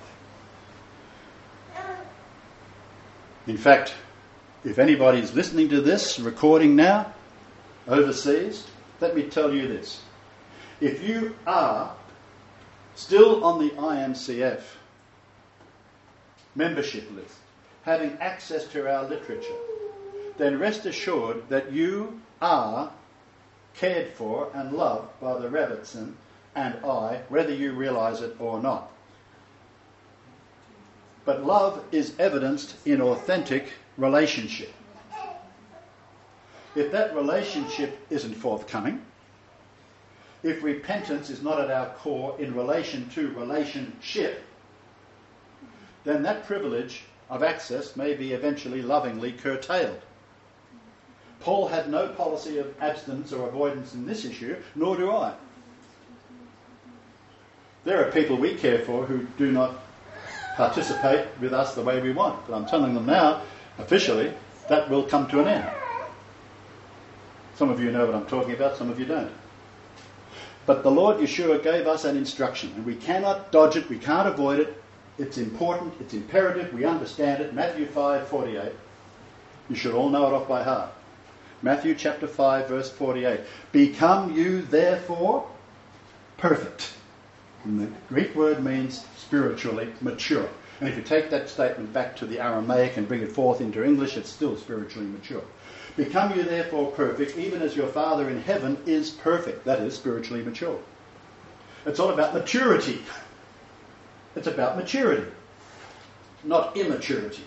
In fact, if anybody's listening to this recording now, overseas, let me tell you this. If you are still on the I M C F membership list, having access to our literature, then rest assured that you are cared for and loved by the Rebbitzin and I, whether you realise it or not. But love is evidenced in authentic relationship. If that relationship isn't forthcoming, if repentance is not at our core in relation to relationship, then that privilege of access may be eventually lovingly curtailed. Paul had no policy of abstinence or avoidance in this issue, nor do I. There are people we care for who do not participate with us the way we want, but I'm telling them now, officially, that will come to an end. Some of you know what I'm talking about, some of you don't. But the Lord Yeshua gave us an instruction, and we cannot dodge it, we can't avoid it. It's important, it's imperative, we understand it. Matthew five forty-eight. You should all know it off by heart. Matthew chapter five, verse forty-eight. Become you therefore perfect. And the Greek word means spiritually mature. And if you take that statement back to the Aramaic and bring it forth into English, it's still spiritually mature. Become you therefore perfect, even as your Father in heaven is perfect. That is spiritually mature. It's all about maturity. It's about maturity, not immaturity.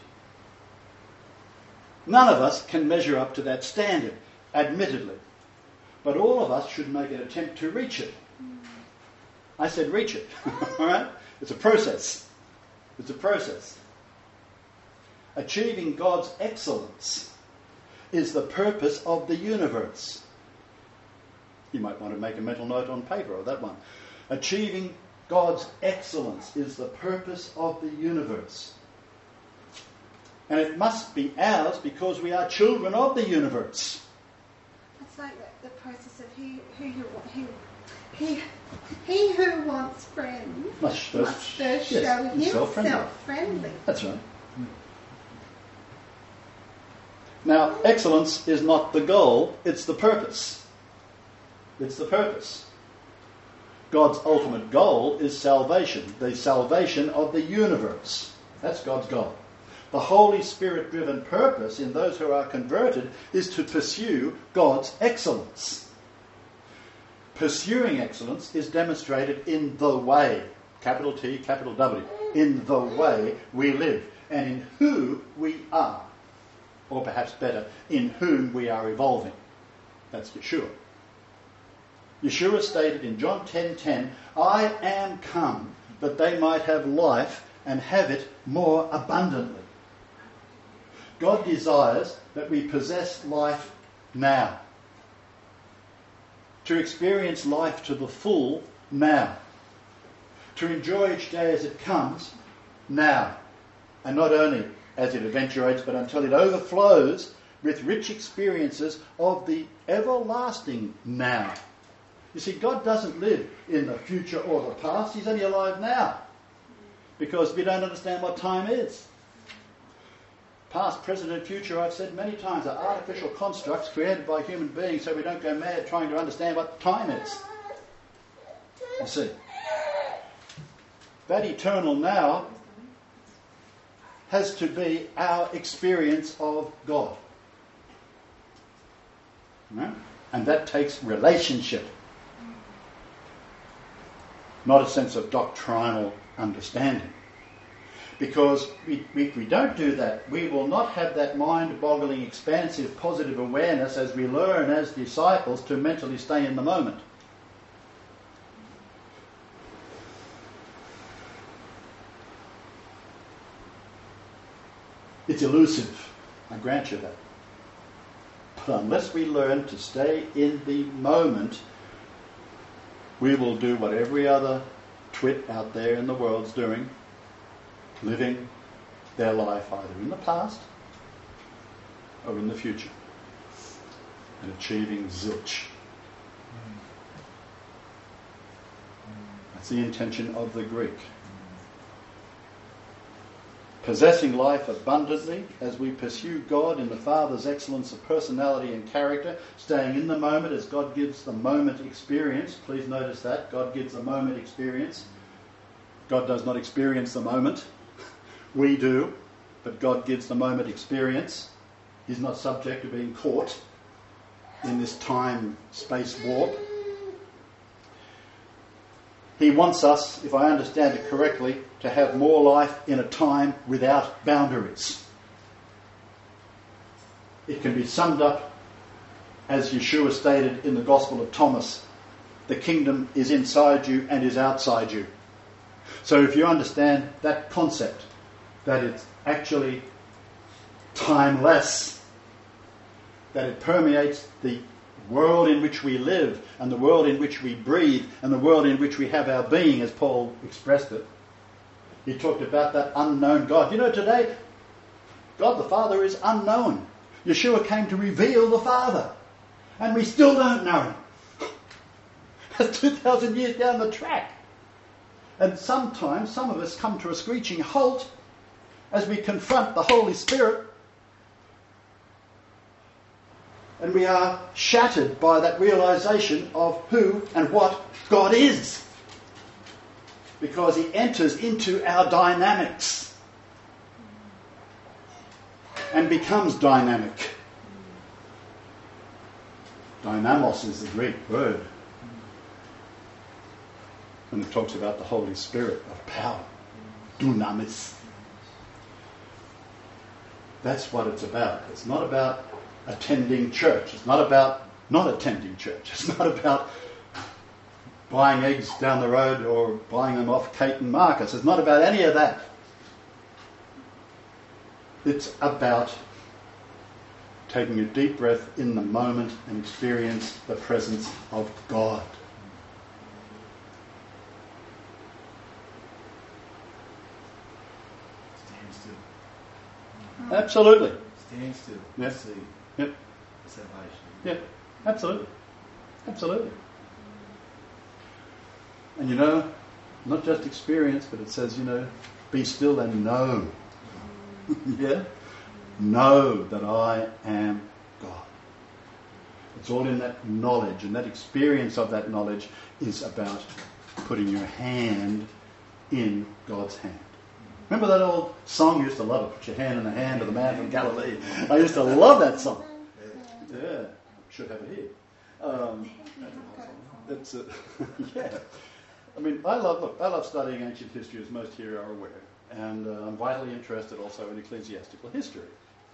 None of us can measure up to that standard, admittedly. But all of us should make an attempt to reach it. I said reach it. All right? It's a process. It's a process. Achieving God's excellence is the purpose of the universe. You might want to make a mental note on paper of that one. Achieving God's excellence is the purpose of the universe. And it must be ours because we are children of the universe. It's like the, the process of who, who, you, who, he, he who wants friends must first, must first yes, show himself friendly. friendly. That's right. Now, excellence is not the goal, it's the purpose. It's the purpose. God's ultimate goal is salvation, the salvation of the universe. That's God's goal. The Holy Spirit-driven purpose in those who are converted is to pursue God's excellence. Pursuing excellence is demonstrated in the way, capital T, capital W, in the way we live and in who we are. Or perhaps better, in whom we are evolving. That's Yeshua. Yeshua stated in John ten ten, I am come that they might have life and have it more abundantly. God desires that we possess life now. To experience life to the full now. To enjoy each day as it comes now. And not only as it eventuates, but until it overflows with rich experiences of the everlasting now. You see, God doesn't live in the future or the past. He's only alive now. Because we don't understand what time is. Past, present and future, I've said many times, are artificial constructs created by human beings so we don't go mad trying to understand what time is. You see. That eternal now has to be our experience of God. Right? And that takes relationship. Not a sense of doctrinal understanding. Because we, if we don't do that, we will not have that mind-boggling, expansive, positive awareness as we learn as disciples to mentally stay in the moment. It's elusive, I grant you that. But unless we learn to stay in the moment, we will do what every other twit out there in the world's doing, living their life either in the past or in the future, and achieving zilch. That's the intention of the Greek. Possessing life abundantly as we pursue God in the Father's excellence of personality and character, staying in the moment as God gives the moment experience. Please notice that. God gives the moment experience. God does not experience the moment. We do, but God gives the moment experience. He's not subject to being caught in this time-space warp. He wants us, if I understand it correctly, to have more life in a time without boundaries. It can be summed up as Yeshua stated in the Gospel of Thomas, the kingdom is inside you and is outside you. So if you understand that concept, that it's actually timeless, that it permeates the world in which we live and the world in which we breathe and the world in which we have our being, as Paul expressed it. He talked about that unknown God. You know, today, God the Father is unknown. Yeshua came to reveal the Father, and we still don't know him. That's two thousand years down the track. And sometimes some of us come to a screeching halt as we confront the Holy Spirit, and we are shattered by that realization of who and what God is. Because he enters into our dynamics and becomes dynamic. Dynamos is the Greek word. When it talks about the Holy Spirit of power. Dunamis. That's what it's about. It's not about attending church. It's not about not attending church. It's not about buying eggs down the road or buying them off Kate and Marcus. It's not about any of that. It's about taking a deep breath in the moment and experience the presence of God. Stand still. Absolutely. Stand still. Yep. See Yep. the salvation. Yeah, absolutely. Absolutely. And you know, not just experience, but it says, you know, be still and know. Yeah? know that I am God. It's all in that knowledge, and that experience of that knowledge is about putting your hand in God's hand. Remember that old song? You used to love it, Put Your Hand in the Hand of the Man from Galilee. I used to love that song. Yeah, should have it here. Um, it's a, yeah. I mean, I love, look, I love studying ancient history, as most here are aware, and uh, I'm vitally interested also in ecclesiastical history.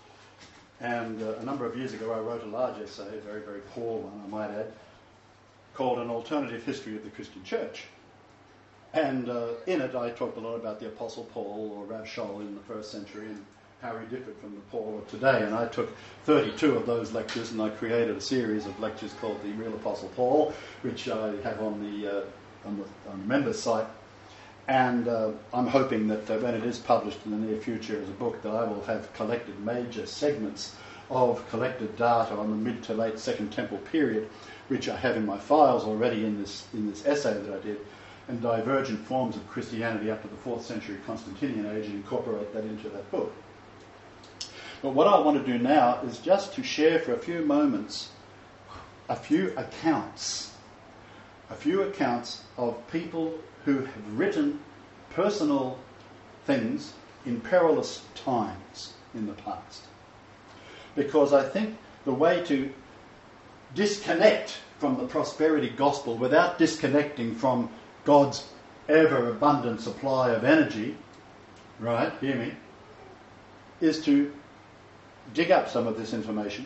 And uh, a number of years ago I wrote a large essay, a very, very poor one, I might add, called An Alternative History of the Christian Church. And uh, in it I talked a lot about the Apostle Paul or Rav Shaul in the first century and how he differed from the Paul of today. And I took thirty-two of those lectures and I created a series of lectures called The Real Apostle Paul, which I have on the, uh, on the, on the members' site. And uh, I'm hoping that uh, when it is published in the near future as a book, that I will have collected major segments of collected data on the mid to late Second Temple period, which I have in my files already in this in this essay that I did, and divergent forms of Christianity up to the fourth century Constantinian age, and incorporate that into that book. But what I want to do now is just to share for a few moments a few accounts, a few accounts of people who have written personal things in perilous times in the past. Because I think the way to disconnect from the prosperity gospel without disconnecting from God's ever-abundant supply of energy, right, hear me, is to dig up some of this information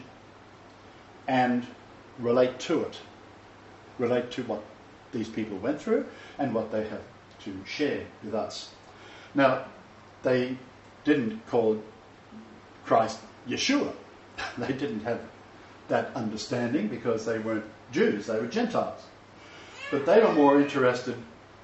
and relate to it. Relate to what these people went through and what they have to share with us. Now, they didn't call Christ Yeshua. They didn't have that understanding because they weren't Jews, they were Gentiles. But they were more interested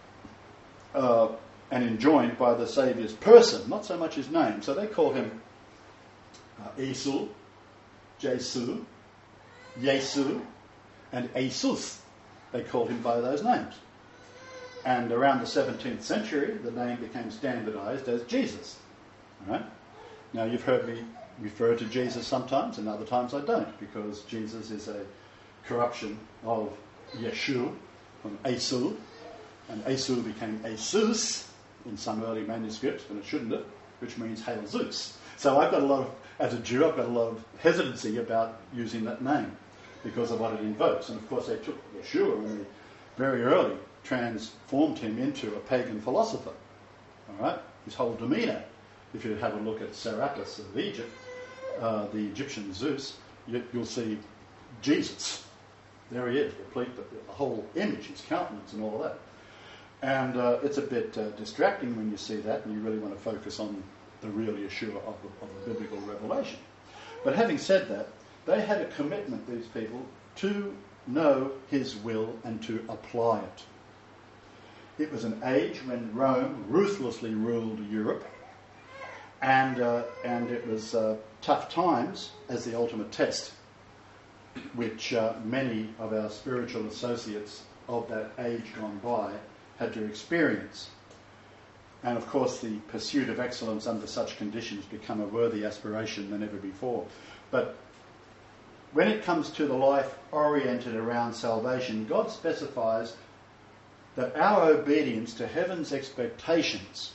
uh, and enjoined by the Saviour's person, not so much his name. So they call him uh, Esul, Jesu, Yesu, and Jesus. They called him by those names. And around the seventeenth century, the name became standardized as Jesus. All right? Now, you've heard me refer to Jesus sometimes, and other times I don't, because Jesus is a corruption of Yeshu from Esul, and Esul became Jesus in some early manuscripts, and it shouldn't have, which means Hail Zeus. So I've got a lot of, as a Jew, I've got a lot of hesitancy about using that name because of what it invokes. And of course they took Yeshua and they very early transformed him into a pagan philosopher. All right? His whole demeanour, if you have a look at Serapis of Egypt, uh, the Egyptian Zeus, you, you'll see Jesus. There he is, replete the, the whole image, his countenance and all of that. And uh, it's a bit uh, distracting when you see that, and you really want to focus on the real Yeshua of the, of the biblical revelation. But having said that, they had a commitment, these people, to know his will and to apply it. It was an age when Rome ruthlessly ruled Europe, and uh, and it was uh, tough times as the ultimate test, which uh, many of our spiritual associates of that age gone by had to experience. And of course the pursuit of excellence under such conditions become a worthy aspiration than ever before. But when it comes to the life oriented around salvation, God specifies that our obedience to heaven's expectations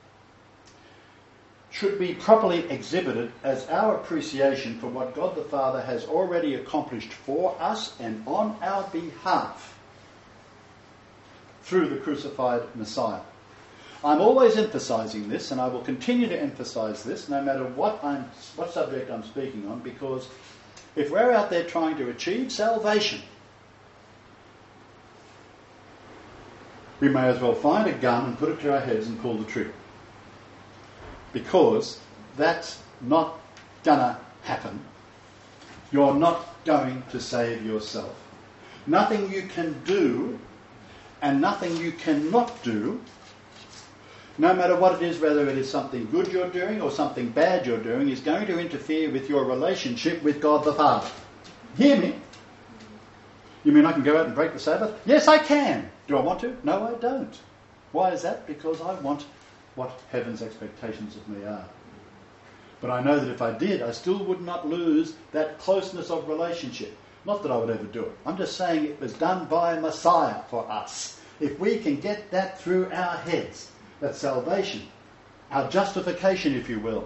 should be properly exhibited as our appreciation for what God the Father has already accomplished for us and on our behalf through the crucified Messiah. I'm always emphasising this, and I will continue to emphasise this no matter what I'm, what subject I'm speaking on, because if we're out there trying to achieve salvation, we may as well find a gun and put it to our heads and pull the trigger. Because that's not gonna happen. You're not going to save yourself. Nothing you can do and nothing you cannot do, no matter what it is, whether it is something good you're doing or something bad you're doing, is going to interfere with your relationship with God the Father. Hear me? You mean I can go out and break the Sabbath? Yes, I can. Do I want to? No, I don't. Why is that? Because I want what heaven's expectations of me are. But I know that if I did, I still would not lose that closeness of relationship. Not that I would ever do it. I'm just saying it was done by Messiah for us. If we can get that through our heads, that salvation, our justification, if you will,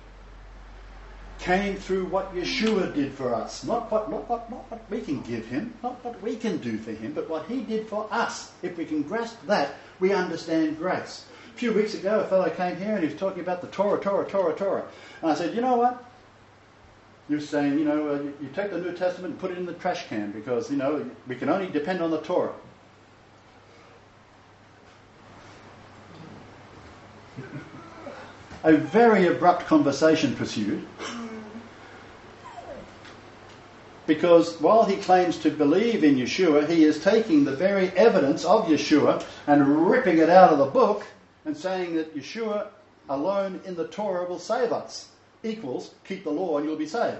came through what Yeshua did for us. Not what, not, what, not what we can give him, not what we can do for him, but what he did for us. If we can grasp that, we understand grace. A few weeks ago, a fellow came here and he was talking about the Torah, Torah, Torah, Torah. And I said, you know what? You're saying, you know, uh, you, you take the New Testament and put it in the trash can because, you know, we can only depend on the Torah. A very abrupt conversation pursued. Because while he claims to believe in Yeshua, he is taking the very evidence of Yeshua and ripping it out of the book and saying that Yeshua alone in the Torah will save us. Equals, keep the law and you'll be saved.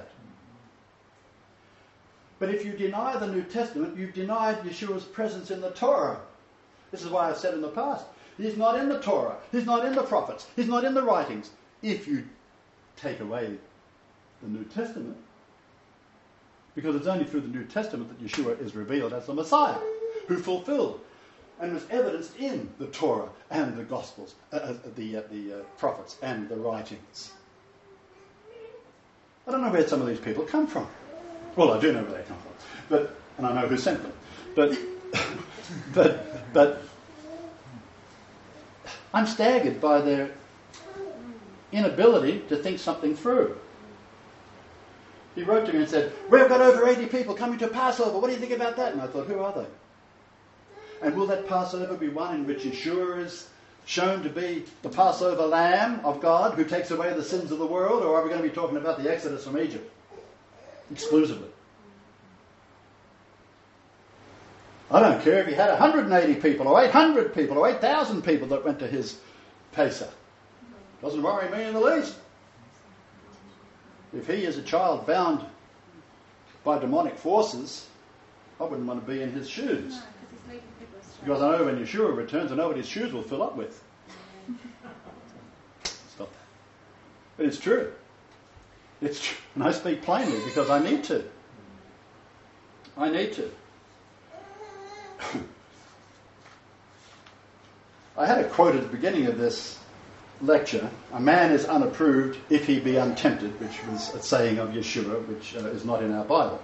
But if you deny the New Testament, you've denied Yeshua's presence in the Torah. This is why I've said in the past, he's not in the Torah, he's not in the prophets, he's not in the writings. If you take away the New Testament, because it's only through the New Testament that Yeshua is revealed as the Messiah, who fulfilled and was evidenced in the Torah and the Gospels, uh, the, uh, the uh, prophets and the writings. I don't know where some of these people come from. Well, I do know where they come from, but and I know who sent them. But, but, but I'm staggered by their inability to think something through. He wrote to me and said, we've got over eighty people coming to Passover. What do you think about that? And I thought, who are they? And will that Passover be one in which Yeshua is shown to be the Passover Lamb of God who takes away the sins of the world? Or are we going to be talking about the Exodus from Egypt exclusively? I don't care if he had one hundred eighty people or eight hundred people or eight thousand people that went to his Pesach. Doesn't worry me in the least. If he is a child bound by demonic forces, I wouldn't want to be in his shoes. No, because he's leading people astray. Because I know when Yeshua returns, I know what his shoes will fill up with. Stop that. But it's true. It's true. And I speak plainly because I need to. I need to. I had a quote at the beginning of this lecture, a man is unapproved if he be untempted, which was a saying of Yeshua, which uh, is not in our Bible.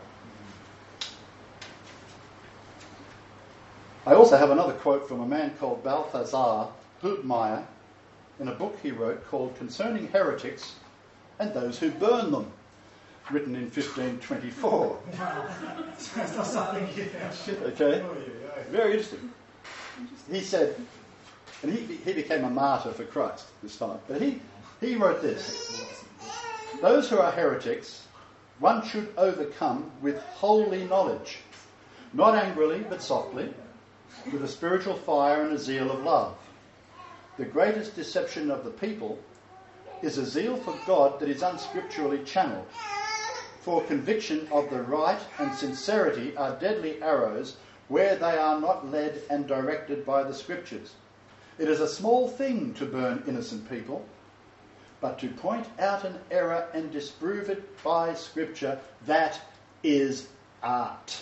I also have another quote from a man called Balthazar Hubmaier in a book he wrote called Concerning Heretics and Those Who Burn Them, written in fifteen twenty-four. That's not something you Okay? Very interesting. He said, and he, he became a martyr for Christ this time, but he, he wrote this: those who are heretics, one should overcome with holy knowledge, not angrily but softly, with a spiritual fire and a zeal of love. The greatest deception of the people is a zeal for God that is unscripturally channeled. For conviction of the right and sincerity are deadly arrows where they are not led and directed by the scriptures. It is a small thing to burn innocent people, but to point out an error and disprove it by scripture, that is art.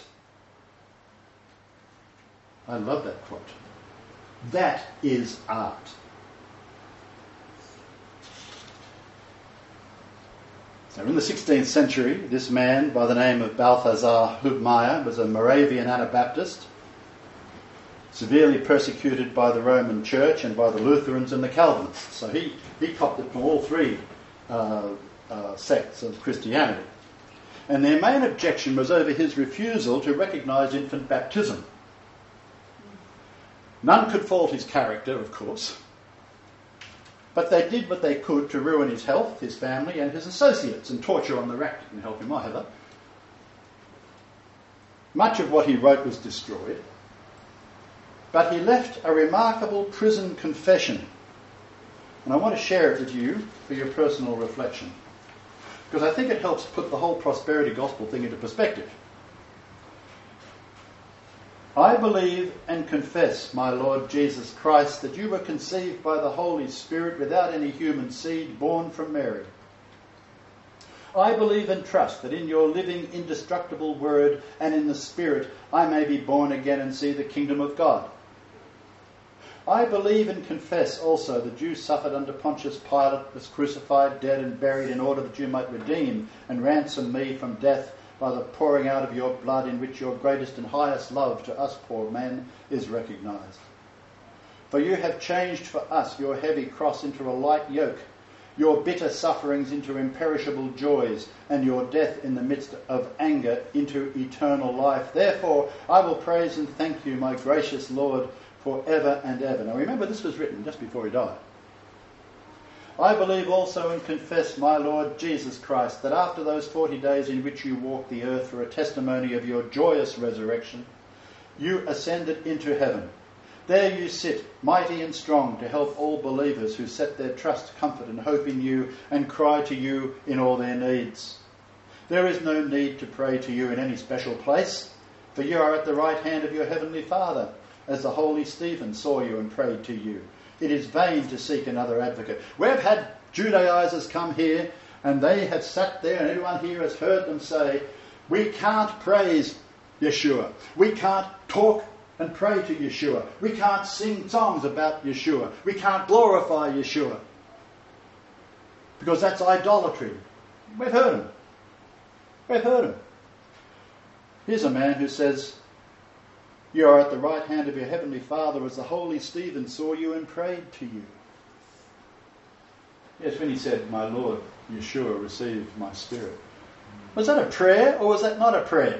I love that quote. That is art. So in the sixteenth century, this man by the name of Balthazar Hubmaier was a Moravian Anabaptist, severely persecuted by the Roman Church and by the Lutherans and the Calvinists. So he, he copped it from all three uh, uh, sects of Christianity. And their main objection was over his refusal to recognise infant baptism. None could fault his character, of course, but they did what they could to ruin his health, his family and his associates, and torture on the rack didn't help him either. Much of what he wrote was destroyed, but he left a remarkable prison confession, and I want to share it with you for your personal reflection, because I think it helps put the whole prosperity gospel thing into perspective. I believe and confess, my Lord Jesus Christ, that you were conceived by the Holy Spirit without any human seed, born from Mary. I believe and trust that in your living, indestructible word and in the Spirit I may be born again and see the kingdom of God. I believe and confess also that you suffered under Pontius Pilate, was crucified, dead and buried in order that you might redeem and ransom me from death by the pouring out of your blood, in which your greatest and highest love to us poor men is recognised. For you have changed for us your heavy cross into a light yoke, your bitter sufferings into imperishable joys, and your death in the midst of anger into eternal life. Therefore I will praise and thank you, my gracious Lord, for ever and ever. Now remember, this was written just before he died. I believe also and confess, my Lord Jesus Christ, that after those forty days in which you walked the earth for a testimony of your joyous resurrection, you ascended into heaven. There you sit, mighty and strong, to help all believers who set their trust, comfort and hope in you and cry to you in all their needs. There is no need to pray to you in any special place, for you are at the right hand of your heavenly Father, as the holy Stephen saw you and prayed to you. It is vain to seek another advocate. We've had Judaizers come here and they have sat there, and everyone here has heard them say, we can't praise Yeshua. We can't talk and pray to Yeshua. We can't sing songs about Yeshua. We can't glorify Yeshua, because that's idolatry. We've heard them. We've heard them. Here's a man who says, you are at the right hand of your heavenly Father, as the holy Stephen saw you and prayed to you. Yes, when he said, my Lord, Yeshua, receive my spirit. Was that a prayer or was that not a prayer?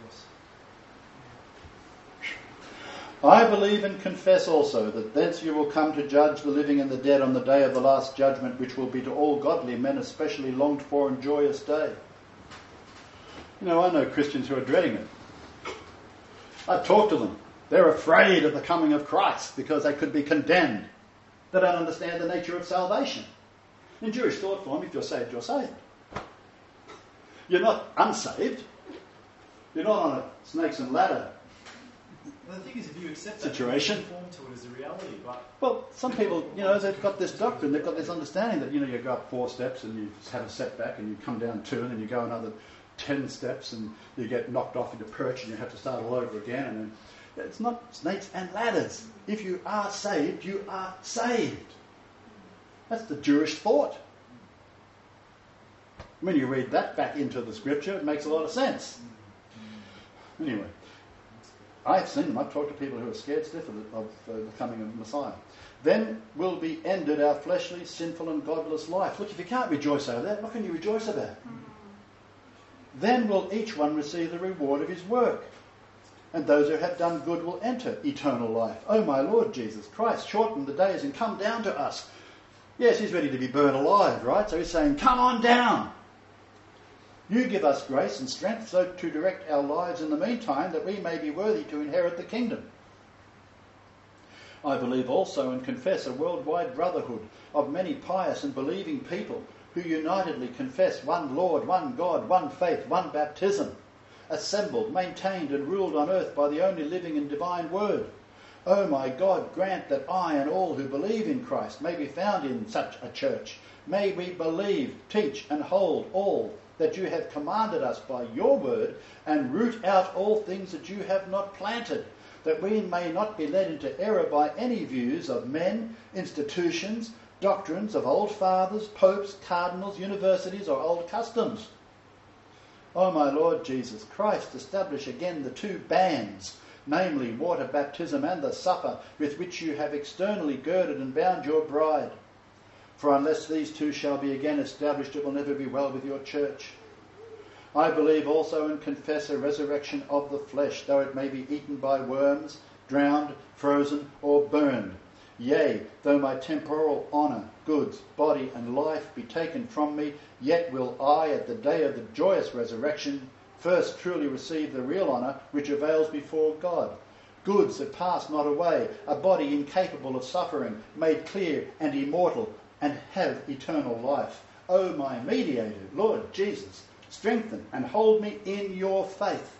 I believe and confess also that thence you will come to judge the living and the dead on the day of the last judgment, which will be to all godly men especially longed for and joyous day. You know, I know Christians who are dreading it. I've talked to them. They're afraid of the coming of Christ because they could be condemned. They don't understand the nature of salvation. In Jewish thought form, if you're saved, you're saved. You're not unsaved. You're not on a snakes and ladder The thing is, if you accept that, situation. you conform to it as a reality. But well, some people, you know, they've got this doctrine, they've got this understanding that, you know, you go up four steps and you have a setback and you come down two and then you go another ten steps and you get knocked off into perch and you have to start all over again. And then, it's not snakes and ladders. If you are saved, you are saved. That's the Jewish thought. When you read that back into the scripture, it makes a lot of sense. Anyway, I've seen them. I've talked to people who are scared stiff of, the, of uh, the coming of the Messiah. Then will be ended our fleshly, sinful and godless life. Look, if you can't rejoice over that, what can you rejoice about? Then will each one receive the reward of his work. And those who have done good will enter eternal life. Oh, my Lord Jesus Christ, shorten the days and come down to us. Yes, he's ready to be burned alive, right? So he's saying, come on down. You give us grace and strength so to direct our lives in the meantime, that we may be worthy to inherit the kingdom. I believe also and confess a worldwide brotherhood of many pious and believing people who unitedly confess one Lord, one God, one faith, one baptism, assembled, maintained and ruled on earth by the only living and divine Word. O my God, grant that I and all who believe in Christ may be found in such a church. May we believe, teach and hold all that you have commanded us by your word, and root out all things that you have not planted, that we may not be led into error by any views of men, institutions, doctrines of old fathers, popes, cardinals, universities, or old customs. O my Lord Jesus Christ, establish again the two bands, namely water baptism and the supper, with which you have externally girded and bound your bride. For unless these two shall be again established, it will never be well with your church. I believe also and confess a resurrection of the flesh, though it may be eaten by worms, drowned, frozen, or burned. Yea, though my temporal honour, goods, body, and life be taken from me, yet will I, at the day of the joyous resurrection, first truly receive the real honour which avails before God. Goods that pass not away, a body incapable of suffering, made clear and immortal, and have eternal life. O my mediator, Lord Jesus, strengthen and hold me in your faith.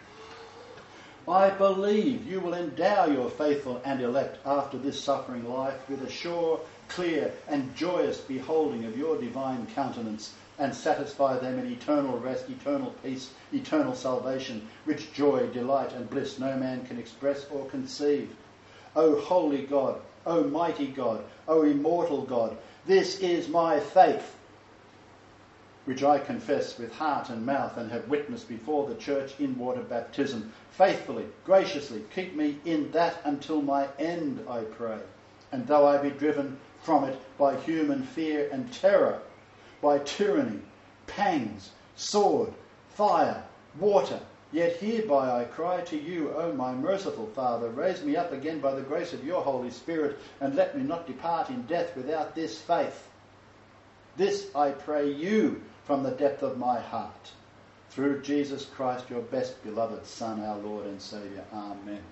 I believe you will endow your faithful and elect after this suffering life with a sure, clear and joyous beholding of your divine countenance, and satisfy them in eternal rest, eternal peace, eternal salvation, which joy, delight and bliss no man can express or conceive. O holy God, O mighty God, O immortal God, this is my faith, which I confess with heart and mouth and have witnessed before the church in water baptism. Faithfully, graciously keep me in that until my end, I pray. And though I be driven from it by human fear and terror, by tyranny, pangs, sword, fire, water, yet hereby I cry to you, O my merciful Father, raise me up again by the grace of your Holy Spirit, and let me not depart in death without this faith. This I pray you from the depth of my heart, through Jesus Christ, your best beloved Son, our Lord and Saviour. Amen.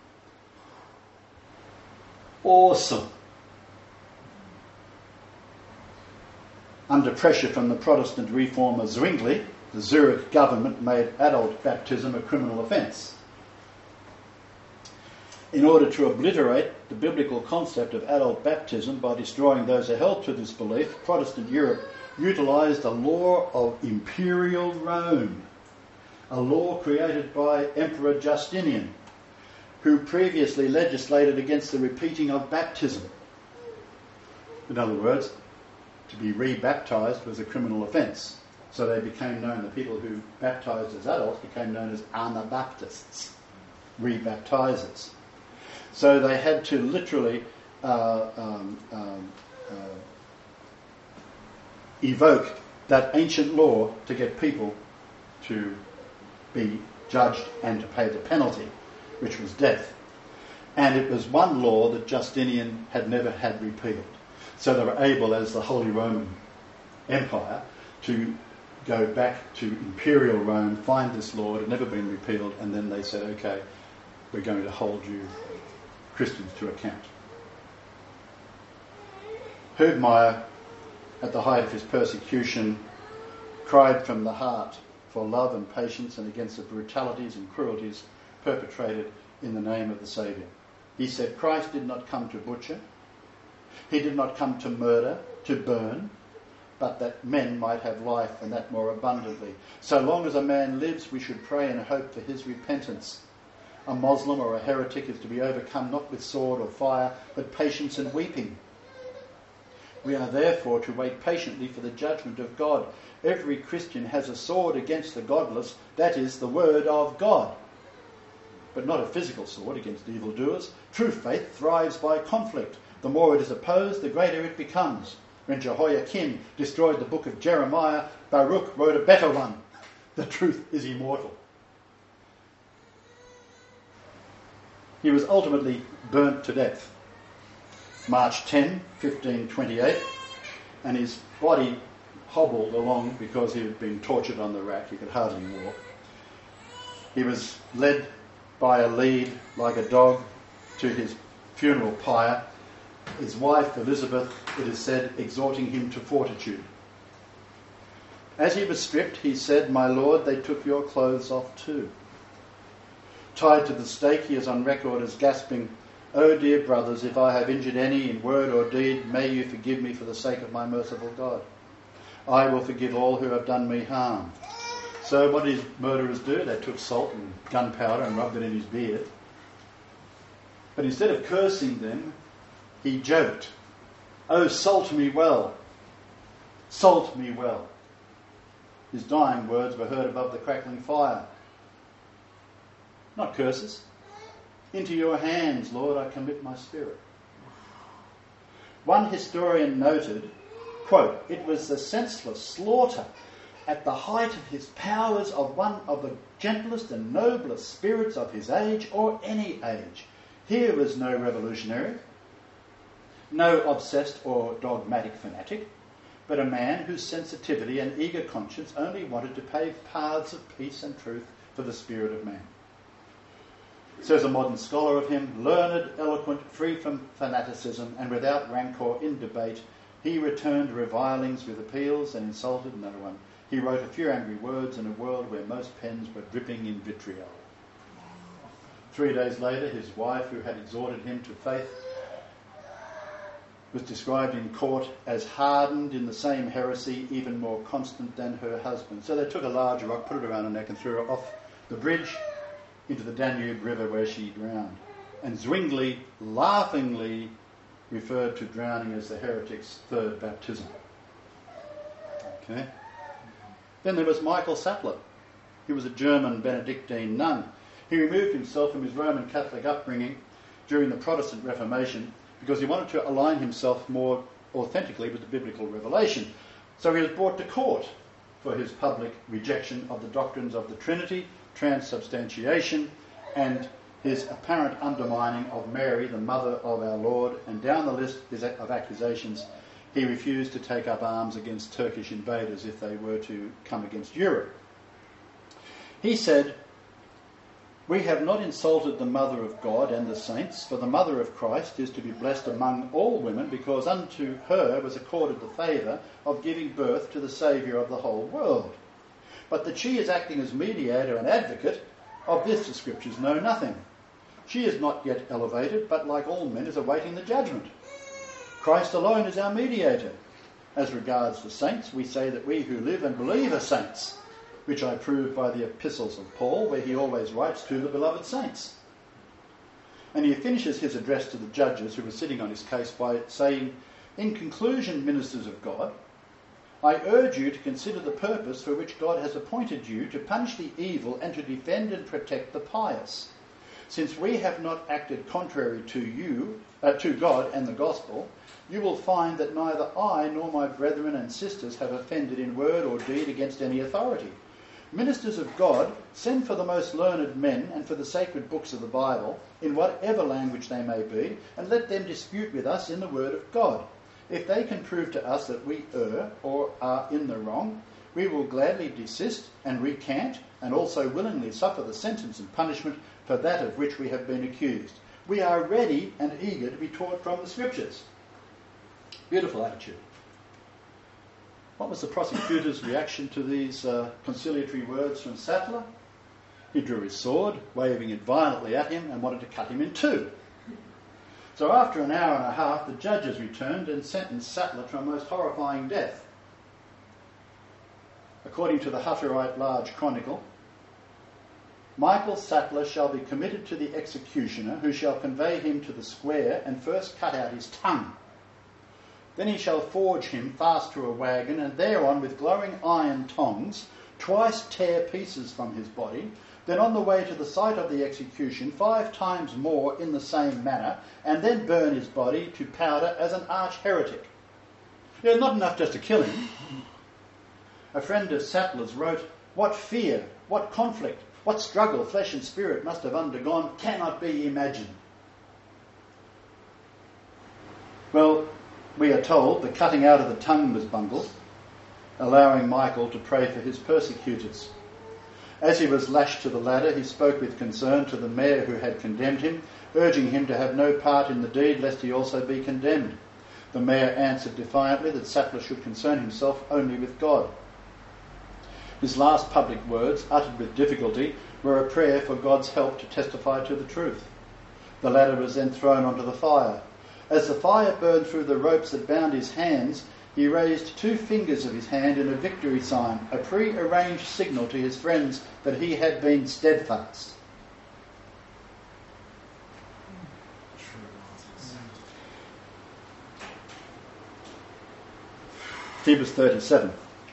Awesome. Under pressure from the Protestant reformer Zwingli, the Zurich government made adult baptism a criminal offence. In order to obliterate the biblical concept of adult baptism by destroying those who held to this belief, Protestant Europe utilised a law of Imperial Rome, a law created by Emperor Justinian, who previously legislated against the repeating of baptism. In other words, to be re-baptised was a criminal offence. So they became known, the people who baptised as adults became known as Anabaptists, re-baptisers. So they had to literally uh, um, um, uh, evoke that ancient law to get people to be judged and to pay the penalty, which was death. And it was one law that Justinian had never had repealed. So they were able, as the Holy Roman Empire, to go back to Imperial Rome, find this law, it had never been repealed, and then they said, okay, we're going to hold you Christians to account. Herdmeyer, at the height of his persecution, cried from the heart for love and patience and against the brutalities and cruelties perpetrated in the name of the Saviour. He said, Christ did not come to butcher, he did not come to murder, to burn, but that men might have life, and that more abundantly. So long as a man lives, we should pray and hope for his repentance. A Muslim or a heretic is to be overcome not with sword or fire, but patience and weeping. We are therefore to wait patiently for the judgment of God. Every Christian has a sword against the godless, that is, the word of God. But not a physical sword against evildoers. True faith thrives by conflict. The more it is opposed, the greater it becomes. When Jehoiakim destroyed the book of Jeremiah, Baruch wrote a better one. The truth is immortal. He was ultimately burnt to death. March tenth, fifteen twenty-eight, and his body hobbled along because he had been tortured on the rack. He could hardly walk. He was led by a lead like a dog to his funeral pyre. His wife, Elizabeth, it is said, exhorting him to fortitude. As he was stripped, he said, My Lord, they took your clothes off too. Tied to the stake, he is on record as gasping, O dear brothers, if I have injured any in word or deed, may you forgive me for the sake of my merciful God. I will forgive all who have done me harm. So what did his murderers do? They took salt and gunpowder and rubbed it in his beard. But instead of cursing them, he joked, Oh, salt me well, salt me well. His dying words were heard above the crackling fire. Not curses. Into your hands, Lord, I commit my spirit. One historian noted, quote, It was the senseless slaughter at the height of his powers of one of the gentlest and noblest spirits of his age or any age. Here was no revolutionary, no obsessed or dogmatic fanatic, but a man whose sensitivity and eager conscience only wanted to pave paths of peace and truth for the spirit of man. Says a modern scholar of him, learned, eloquent, free from fanaticism, and without rancour in debate, he returned revilings with appeals and insulted no one. He wrote a few angry words in a world where most pens were dripping in vitriol. Three days later, his wife, who had exhorted him to faith, was described in court as hardened in the same heresy, even more constant than her husband. So they took a large rock, put it around her neck and threw her off the bridge into the Danube River where she drowned. And Zwingli laughingly referred to drowning as the heretic's third baptism. Okay. Then there was Michael Sattler. He was a German Benedictine nun. He removed himself from his Roman Catholic upbringing during the Protestant Reformation because he wanted to align himself more authentically with the biblical revelation. So he was brought to court for his public rejection of the doctrines of the Trinity, transubstantiation, and his apparent undermining of Mary, the mother of our Lord, and down the list of accusations, he refused to take up arms against Turkish invaders if they were to come against Europe. He said, "We have not insulted the mother of God and the saints, for the mother of Christ is to be blessed among all women, because unto her was accorded the favour of giving birth to the Saviour of the whole world. But that she is acting as mediator and advocate, of this the Scriptures know nothing. She is not yet elevated, but like all men is awaiting the judgment. Christ alone is our mediator. As regards the saints, we say that we who live and believe are saints, which I prove by the epistles of Paul, where he always writes to the beloved saints." And he finishes his address to the judges who were sitting on his case by saying, "In conclusion, ministers of God, I urge you to consider the purpose for which God has appointed you to punish the evil and to defend and protect the pious. Since we have not acted contrary to you, uh, to God and the gospel, you will find that neither I nor my brethren and sisters have offended in word or deed against any authority. Ministers of God, send for the most learned men and for the sacred books of the Bible, in whatever language they may be, and let them dispute with us in the word of God. If they can prove to us that we err or are in the wrong, we will gladly desist and recant, and also willingly suffer the sentence and punishment for that of which we have been accused. We are ready and eager to be taught from the Scriptures." Beautiful attitude. What was the prosecutor's reaction to these uh, conciliatory words from Sattler? He drew his sword, waving it violently at him, and wanted to cut him in two. So after an hour and a half, the judges returned and sentenced Sattler to a most horrifying death. According to the Hutterite Large Chronicle, "Michael Sattler shall be committed to the executioner, who shall convey him to the square and first cut out his tongue. Then he shall forge him fast to a waggon, and thereon with glowing iron tongs twice tear pieces from his body. Then on the way to the site of the execution five times more in the same manner, and then burn his body to powder as an arch heretic." Yeah, not enough just to kill him. A friend of Sattler's wrote, "What fear, what conflict, what struggle flesh and spirit must have undergone cannot be imagined." Well, we are told the cutting out of the tongue was bungled, allowing Michael to pray for his persecutors. As he was lashed to the ladder, he spoke with concern to the mayor who had condemned him, urging him to have no part in the deed lest he also be condemned. The mayor answered defiantly that Sattler should concern himself only with God. His last public words, uttered with difficulty, were a prayer for God's help to testify to the truth. The ladder was then thrown onto the fire. As the fire burned through the ropes that bound his hands, he raised two fingers of his hand in a victory sign, a pre-arranged signal to his friends that he had been steadfast. He was thirty-seven.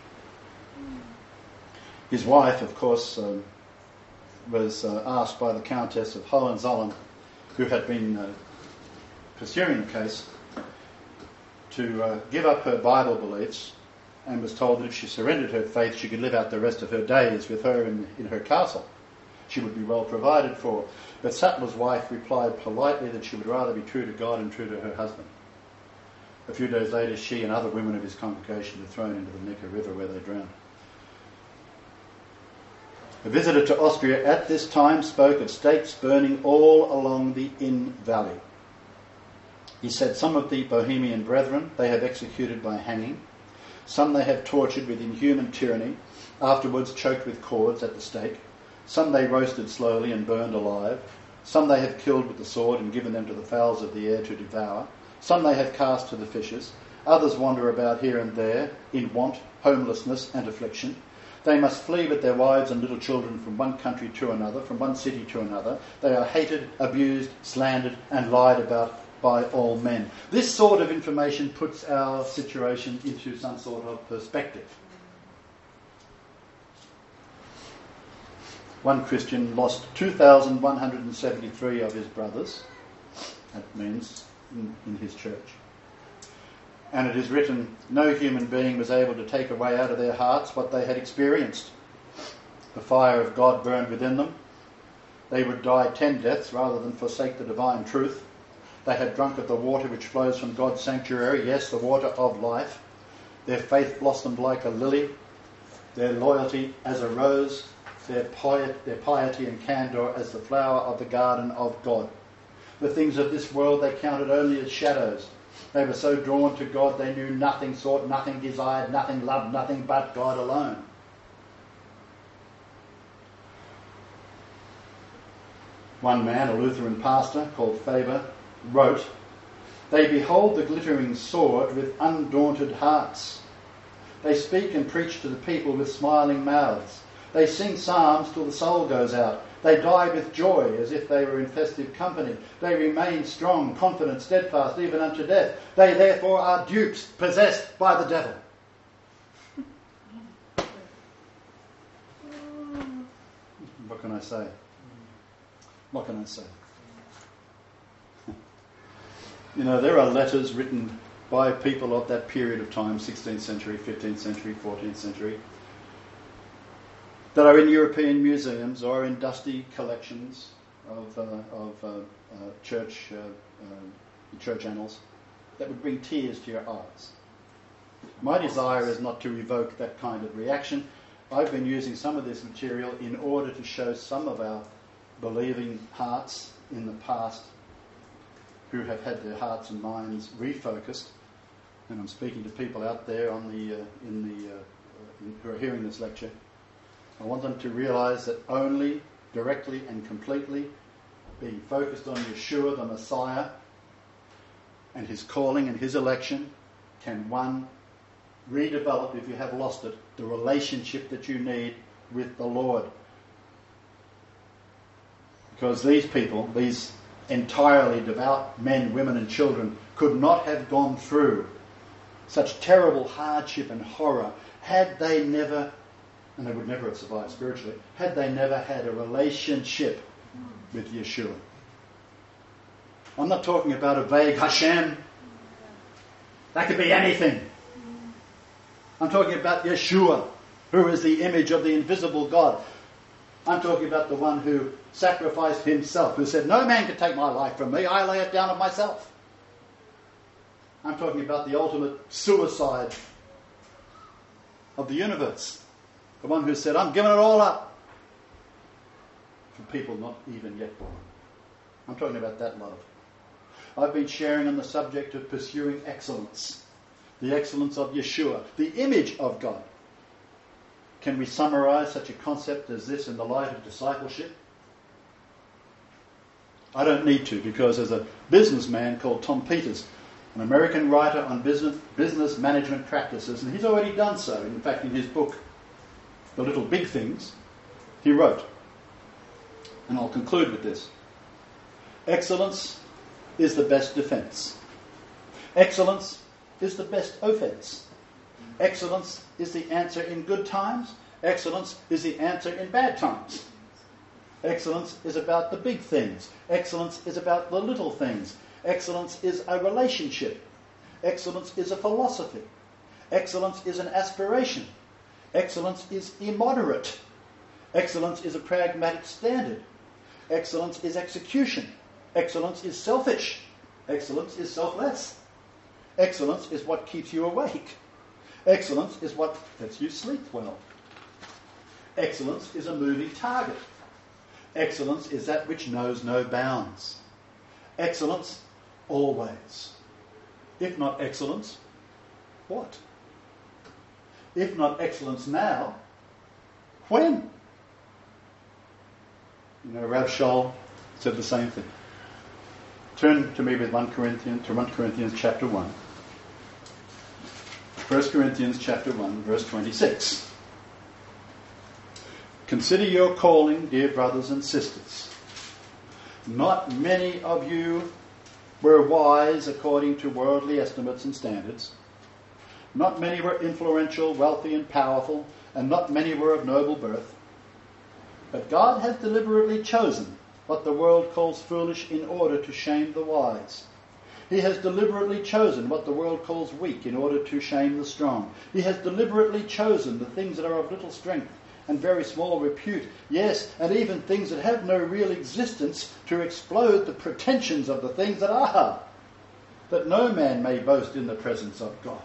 His wife, of course, um, was uh, asked by the Countess of Hohenzollern, who had been uh, pursuing the case, to uh, give up her Bible beliefs, and was told that if she surrendered her faith, she could live out the rest of her days with her in, in her castle. She would be well provided for. But Sattler's wife replied politely that she would rather be true to God and true to her husband. A few days later, she and other women of his congregation were thrown into the Neckar River, where they drowned. A visitor to Austria at this time spoke of stakes burning all along the Inn Valley. He said, "Some of the Bohemian brethren they have executed by hanging, some they have tortured with inhuman tyranny, afterwards choked with cords at the stake, some they roasted slowly and burned alive, some they have killed with the sword and given them to the fowls of the air to devour, Some they have cast to the fishes. Others wander about here and there in want, homelessness and affliction. They must flee with their wives and little children from one country to another, from one city to another. They are hated, abused, slandered and lied about by all men. This sort of information puts our situation into some sort of perspective. One Christian lost two thousand one hundred seventy-three of his brothers. That means in, in his church. And it is written, no human being was able to take away out of their hearts what they had experienced. The fire of God burned within them. They would die ten deaths rather than forsake the divine truth. They had drunk of the water which flows from God's sanctuary, yes, the water of life. Their faith blossomed like a lily, their loyalty as a rose, their piety, their piety and candour as the flower of the garden of God. The things of this world they counted only as shadows. They were so drawn to God they knew nothing, sought nothing, desired nothing, loved nothing but God alone. One man, a Lutheran pastor called Faber, wrote, they behold the glittering sword with undaunted hearts. They speak and preach to the people with smiling mouths. They sing psalms till the soul goes out. They die with joy as if they were in festive company. They remain strong, confident, steadfast, even unto death. They therefore are dupes, possessed by the devil. What can I say? What can I say? You know, there are letters written by people of that period of time, sixteenth century, fifteenth century, fourteenth century, that are in European museums or in dusty collections of, uh, of uh, uh, church uh, uh, church annals that would bring tears to your eyes. My desire is not to evoke that kind of reaction. I've been using some of this material in order to show some of our believing hearts in the past who have had their hearts and minds refocused. And I'm speaking to people out there on the uh, in the uh, in, who are hearing this lecture. I want them to realise that only directly and completely being focused on Yeshua, the Messiah, and his calling and his election, can one redevelop, if you have lost it, the relationship that you need with the Lord. Because these people, these entirely devout men, women and children, could not have gone through such terrible hardship and horror had they never, and they would never have survived spiritually, had they never had a relationship with Yeshua. I'm not talking about a vague Hashem. That could be anything. I'm talking about Yeshua, who is the image of the invisible God. I'm talking about the one who sacrificed himself, who said, no man can take my life from me, I lay it down of myself. I'm talking about the ultimate suicide of the universe. The one who said, I'm giving it all up for people not even yet born. I'm talking about that love. I've been sharing on the subject of pursuing excellence. The excellence of Yeshua, the image of God. Can we summarise such a concept as this in the light of discipleship? I don't need to, because there's a businessman called Tom Peters, an American writer on business, business management practices, and he's already done so. In fact, in his book, The Little Big Things, he wrote, and I'll conclude with this, excellence is the best defence. Excellence is the best offence. Excellence is the answer in good times. Excellence is the answer in bad times. Excellence is about the big things. Excellence is about the little things. Excellence is a relationship. Excellence is a philosophy. Excellence is an aspiration. Excellence is immoderate. Excellence is a pragmatic standard. Excellence is execution. Excellence is selfish. Excellence is selfless. Excellence is what keeps you awake. Excellence is what lets you sleep well. Excellence is a moving target. Excellence is that which knows no bounds. Excellence always. If not excellence, what? If not excellence now, when? You know, Rav Shaul said the same thing. Turn to me with First Corinthians, to First Corinthians chapter one. First Corinthians chapter one, verse twenty-six. Consider your calling, dear brothers and sisters. Not many of you were wise according to worldly estimates and standards. Not many were influential, wealthy and powerful, and not many were of noble birth. But God has deliberately chosen what the world calls foolish in order to shame the wise. He has deliberately chosen what the world calls weak in order to shame the strong. He has deliberately chosen the things that are of little strength and very small repute, yes, and even things that have no real existence, to explode the pretensions of the things that are, that no man may boast in the presence of God.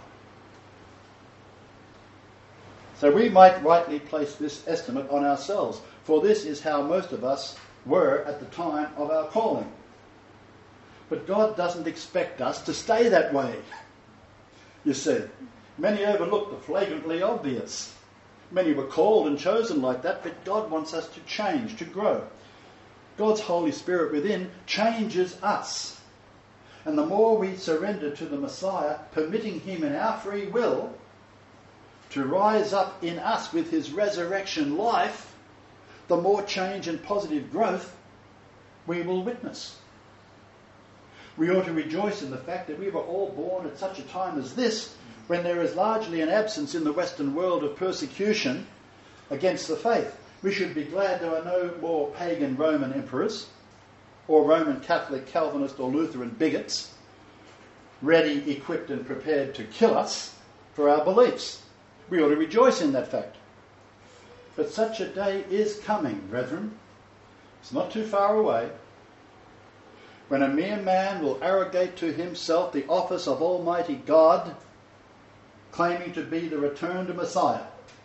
So we might rightly place this estimate on ourselves, for this is how most of us were at the time of our calling. But God doesn't expect us to stay that way. You see, many overlook the flagrantly obvious. Many were called and chosen like that, but God wants us to change, to grow. God's Holy Spirit within changes us. And the more we surrender to the Messiah, permitting him in our free will to rise up in us with his resurrection life, the more change and positive growth we will witness. We ought to rejoice in the fact that we were all born at such a time as this, when there is largely an absence in the Western world of persecution against the faith. We should be glad there are no more pagan Roman emperors or Roman Catholic, Calvinist or Lutheran bigots ready, equipped and prepared to kill us for our beliefs. We ought to rejoice in that fact. But such a day is coming, brethren. It's not too far away, when a mere man will arrogate to himself the office of Almighty God, claiming to be the returned Messiah.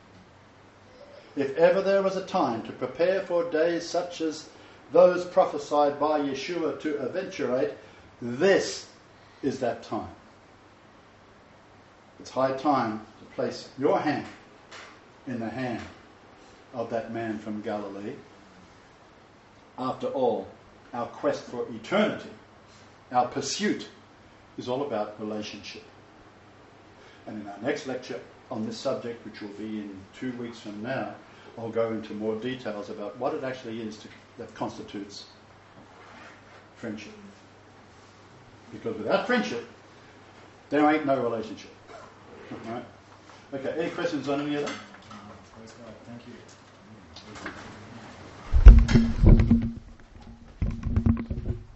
If ever there was a time to prepare for days such as those prophesied by Yeshua to eventuate, this is that time. It's high time to place your hand in the hand of that man from Galilee. After all, our quest for eternity, our pursuit, is all about relationship. And in our next lecture on this subject, which will be in two weeks from now, I'll go into more details about what it actually is to, that constitutes friendship. Because without friendship, there ain't no relationship. All right? Okay, any questions on any of that? Praise God. Thank you.